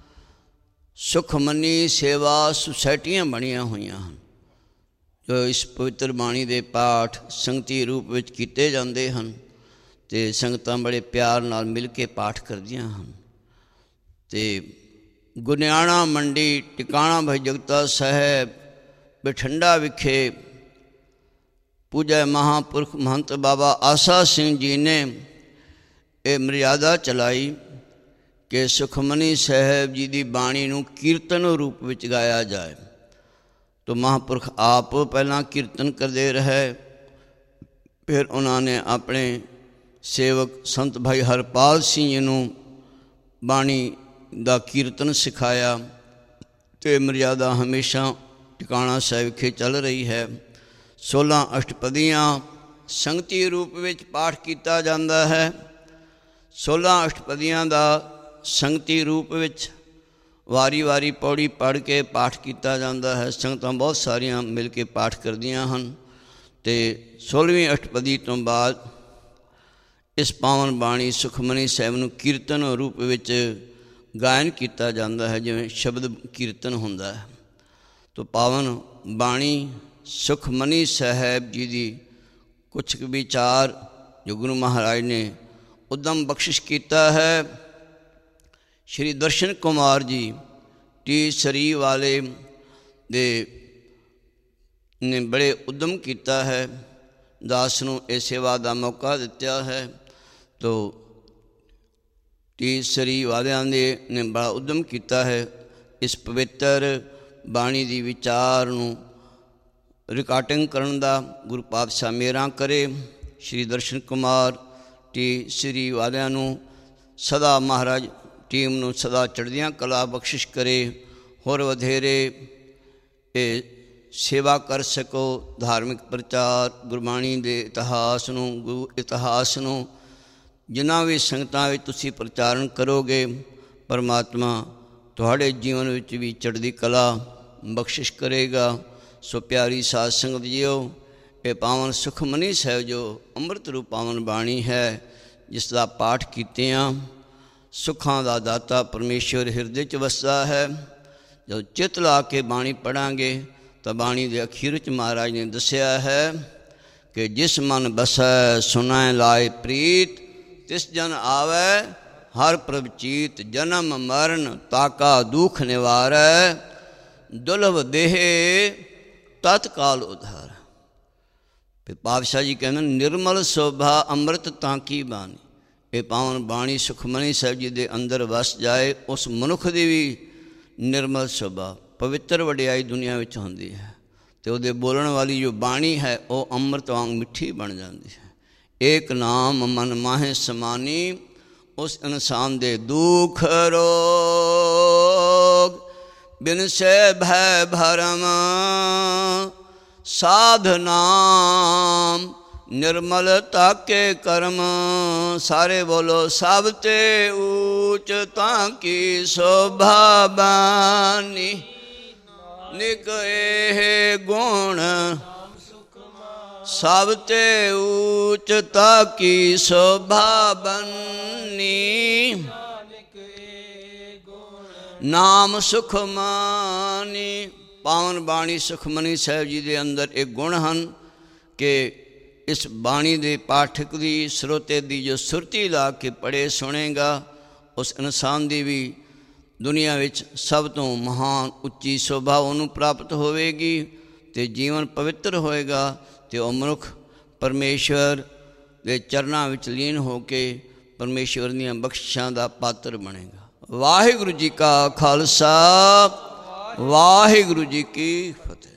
ਸੁਖਮਨੀ ਸੇਵਾ ਸੁਸਾਇਟੀਆਂ ਬਣੀਆਂ ਹੋਈਆਂ ਹਨ, ਜੋ ਇਸ ਪਵਿੱਤਰ ਬਾਣੀ ਦੇ ਪਾਠ ਸੰਗਤੀ ਰੂਪ ਵਿੱਚ ਕੀਤੇ ਜਾਂਦੇ ਹਨ ਅਤੇ ਸੰਗਤਾਂ ਬੜੇ ਪਿਆਰ ਨਾਲ ਮਿਲ ਕੇ ਪਾਠ ਕਰਦੀਆਂ ਹਨ। ਅਤੇ ਗੁਨਿਆਣਾ ਮੰਡੀ ਟਿਕਾਣਾ ਭਾਈ ਜਗਤਾ ਸਾਹਿਬ ਬਠਿੰਡਾ ਵਿਖੇ ਪੂਜਾ ਮਹਾਂਪੁਰਖ ਮਹੰਤ ਬਾਬਾ ਆਸਾ ਸਿੰਘ ਜੀ ਨੇ ਇਹ ਮਰਿਆਦਾ ਚਲਾਈ ਕਿ ਸੁਖਮਨੀ ਸਾਹਿਬ ਜੀ ਦੀ ਬਾਣੀ ਨੂੰ ਕੀਰਤਨ ਰੂਪ ਵਿੱਚ ਗਾਇਆ ਜਾਏ। ਤਾਂ ਮਹਾਂਪੁਰਖ ਆਪ ਪਹਿਲਾਂ ਕੀਰਤਨ ਕਰਦੇ ਰਹੇ, ਫਿਰ ਉਹਨਾਂ ਨੇ ਆਪਣੇ ਸੇਵਕ ਸੰਤ ਭਾਈ ਹਰਪਾਲ ਸਿੰਘ ਜੀ ਨੂੰ ਬਾਣੀ ਦਾ ਕੀਰਤਨ ਸਿਖਾਇਆ ਅਤੇ ਮਰਿਆਦਾ ਹਮੇਸ਼ਾ ਟਿਕਾਣਾ ਸਾਹਿਬ ਵਿਖੇ ਚੱਲ ਰਹੀ ਹੈ। ਸੋਲ੍ਹਾਂ ਅਸ਼ਟਪਦੀਆਂ ਸੰਗਤੀ ਰੂਪ ਵਿੱਚ ਪਾਠ ਕੀਤਾ ਜਾਂਦਾ ਹੈ। ਸੋਲ੍ਹਾਂ ਅਸ਼ਟਪਦੀਆਂ ਦਾ ਸੰਗਤੀ ਰੂਪ ਵਿੱਚ ਵਾਰੀ ਵਾਰੀ ਪੌੜੀ ਪੜ੍ਹ ਕੇ ਪਾਠ ਕੀਤਾ ਜਾਂਦਾ ਹੈ। ਸੰਗਤਾਂ ਬਹੁਤ ਸਾਰੀਆਂ ਮਿਲ ਕੇ ਪਾਠ ਕਰਦੀਆਂ ਹਨ ਅਤੇ ਸੋਲ੍ਹਵੀਂ ਅਸ਼ਟਪਦੀ ਤੋਂ ਬਾਅਦ ਇਸ ਪਾਵਨ ਬਾਣੀ ਸੁਖਮਨੀ ਸਾਹਿਬ ਨੂੰ ਕੀਰਤਨ ਰੂਪ ਵਿੱਚ ਗਾਇਨ ਕੀਤਾ ਜਾਂਦਾ ਹੈ, ਜਿਵੇਂ ਸ਼ਬਦ ਕੀਰਤਨ ਹੁੰਦਾ ਹੈ। ਤੋ ਪਾਵਨ ਬਾਣੀ ਸੁਖਮਨੀ ਸਾਹਿਬ ਜੀ ਦੀ ਕੁਛ ਵਿਚਾਰ ਜੋ ਗੁਰੂ ਮਹਾਰਾਜ ਨੇ ਉਦਮ ਬਖਸ਼ਿਸ਼ ਕੀਤਾ ਹੈ। ਸ਼੍ਰੀ ਦਰਸ਼ਨ ਕੁਮਾਰ ਜੀ ਟੀ ਸਰੀ ਵਾਲੇ ਦੇ ਨੇ ਬੜੇ ਉਦਮ ਕੀਤਾ ਹੈ, ਦਾਸ ਨੂੰ ਇਹ ਸੇਵਾ ਦਾ ਮੌਕਾ ਦਿੱਤਾ ਹੈ। ਤੋ ਟੀ ਸਰੀ ਵਾਲਿਆਂ ਦੇ ਨੇ ਬੜਾ ਉਦਮ ਕੀਤਾ ਹੈ ਇਸ ਪਵਿੱਤਰ ਬਾਣੀ ਦੀ ਵਿਚਾਰ ਨੂੰ ਰਿਕਾਰਡਿੰਗ ਕਰਨ ਦਾ। ਗੁਰੂ ਪਾਤਸ਼ਾਹ ਮਿਹਰਾਂ ਕਰੇ। ਸ਼੍ਰੀ ਦਰਸ਼ਨ ਕੁਮਾਰ ਟੀ ਸਰੀ ਵਾਲਿਆਂ ਨੂੰ ਸਦਾ ਮਹਾਰਾਜ ਟੀਮ ਨੂੰ ਸਦਾ ਚੜ੍ਹਦੀਆਂ ਕਲਾ ਬਖਸ਼ਿਸ਼ ਕਰੇ। ਹੋਰ ਵਧੇਰੇ ਇਹ ਸੇਵਾ ਕਰ ਸਕੋ, ਧਾਰਮਿਕ ਪ੍ਰਚਾਰ, ਗੁਰਬਾਣੀ ਦੇ ਇਤਿਹਾਸ ਨੂੰ, ਗੁਰੂ ਇਤਿਹਾਸ ਨੂੰ ਜਿਨ੍ਹਾਂ ਵੀ ਸੰਗਤਾਂ ਵਿੱਚ ਤੁਸੀਂ ਪ੍ਰਚਾਰਨ ਕਰੋਗੇ, ਪਰਮਾਤਮਾ ਤੁਹਾਡੇ ਜੀਵਨ ਵਿੱਚ ਵੀ ਚੜ੍ਹਦੀ ਕਲਾ ਬਖਸ਼ਿਸ਼ ਕਰੇਗਾ। ਸੋ ਪਿਆਰੀ ਸਾਧ ਸੰਗਤ ਜੀਓ, ਇਹ ਪਾਵਨ ਸੁਖਮਨੀ ਸਾਹਿਬ ਜੋ ਅੰਮ੍ਰਿਤ ਰੂਪ ਪਾਵਨ ਬਾਣੀ ਹੈ, ਜਿਸ ਦਾ ਪਾਠ ਕੀਤਿਆਂ ਸੁੱਖਾਂ ਦਾ ਦਾਤਾ ਪਰਮੇਸ਼ਵਰ ਹਿਰਦੇ 'ਚ ਵਸਦਾ ਹੈ। ਜਦੋਂ ਚਿੱਤ ਲਾ ਕੇ ਬਾਣੀ ਪੜ੍ਹਾਂਗੇ ਤਾਂ ਬਾਣੀ ਦੇ ਅਖੀਰ 'ਚ ਮਹਾਰਾਜ ਨੇ ਦੱਸਿਆ ਹੈ ਕਿ ਜਿਸ ਮਨ ਬਸੈ ਸੁਣੈ ਲਾਏ ਪ੍ਰੀਤ, ਤਿਸ ਜਨ ਆਵੈ ਹਰ ਪ੍ਰਭ ਚੀਤ। ਜਨਮ ਮਰਨ ਤਾਕਾ ਦੁਖ ਨਿਵਾਰੈ, ਦੁਲਭ ਦੇਹ ਤਤਕਾਲ ਉਧਾਰ। ਫਿਰ ਪਾਤਸ਼ਾਹ ਜੀ ਕਹਿੰਦੇ ਨਿਰਮਲ ਸੋਭਾ ਅੰਮ੍ਰਿਤ ਤਾਂ ਕੀ ਬਾਣੀ। ਇਹ ਪਾਵਨ ਬਾਣੀ ਸੁਖਮਨੀ ਸਾਹਿਬ ਜੀ ਦੇ ਅੰਦਰ ਵਸ ਜਾਏ, ਉਸ ਮਨੁੱਖ ਦੀ ਵੀ ਨਿਰਮਲ ਸੋਭਾ ਪਵਿੱਤਰ ਵਡਿਆਈ ਦੁਨੀਆ ਵਿੱਚ ਹੁੰਦੀ ਹੈ ਅਤੇ ਉਹਦੇ ਬੋਲਣ ਵਾਲੀ ਜੋ ਬਾਣੀ ਹੈ ਉਹ ਅੰਮ੍ਰਿਤ ਵਾਂਗ ਮਿੱਠੀ ਬਣ ਜਾਂਦੀ ਹੈ। ਏਕ ਨਾਮ ਮਨ ਮਾਹੇ ਸਮਾਨੀ, ਉਸ ਇਨਸਾਨ ਦੇ ਦੁੱਖ ਰੋਗ ਬਿਨਸੇ ਭੈ ਭਰਮ। ਸਾਧ ਨਾਮ ਨਿਰਮਲ ਤਾਕੇ ਕਰਮ। ਸਾਰੇ ਬੋਲੋ ਸਭ ਤੇ ਊਚ ਤਾਂ ਕੀ ਸ਼ੋਭਾ ਬਾਨੀ। ਨਿਕ ਇਹ ਗੁਣ ਸਭ ਤੇ ਊਚ ਤਾਂ ਕੀ ਸ਼ੋਭਾ ਬਨੀ। ਨਾਮ ਸੁਖਮਾਨੀ। ਪਾਵਨ ਬਾਣੀ ਸੁਖਮਨੀ ਸਾਹਿਬ ਜੀ ਦੇ ਅੰਦਰ ਇਹ ਗੁਣ ਹਨ ਕਿ ਇਸ ਬਾਣੀ ਦੇ ਪਾਠਕ ਦੀ, ਸਰੋਤੇ ਦੀ ਜੋ ਸੁਰਤੀ ਲਾ ਕੇ ਪੜ੍ਹੇ ਸੁਣੇਗਾ, ਉਸ ਇਨਸਾਨ ਦੀ ਵੀ ਦੁਨੀਆ ਵਿੱਚ ਸਭ ਤੋਂ ਮਹਾਨ ਉੱਚੀ ਸ਼ੋਭਾ ਉਹਨੂੰ ਪ੍ਰਾਪਤ ਹੋਵੇਗੀ ਅਤੇ ਜੀਵਨ ਪਵਿੱਤਰ ਹੋਏਗਾ ਅਤੇ ਉਹ ਮਨੁੱਖ ਪਰਮੇਸ਼ਵਰ ਦੇ ਚਰਨਾਂ ਵਿੱਚ ਲੀਨ ਹੋ ਕੇ ਪਰਮੇਸ਼ਵਰ ਦੀਆਂ ਬਖਸ਼ਿਸ਼ਾਂ ਦਾ ਪਾਤਰ ਬਣੇਗਾ। ਵਾਹਿਗੁਰੂ ਜੀ ਕਾ ਖਾਲਸਾ, ਵਾਹਿਗੁਰੂ ਜੀ ਕੀ ਫਤਿਹ।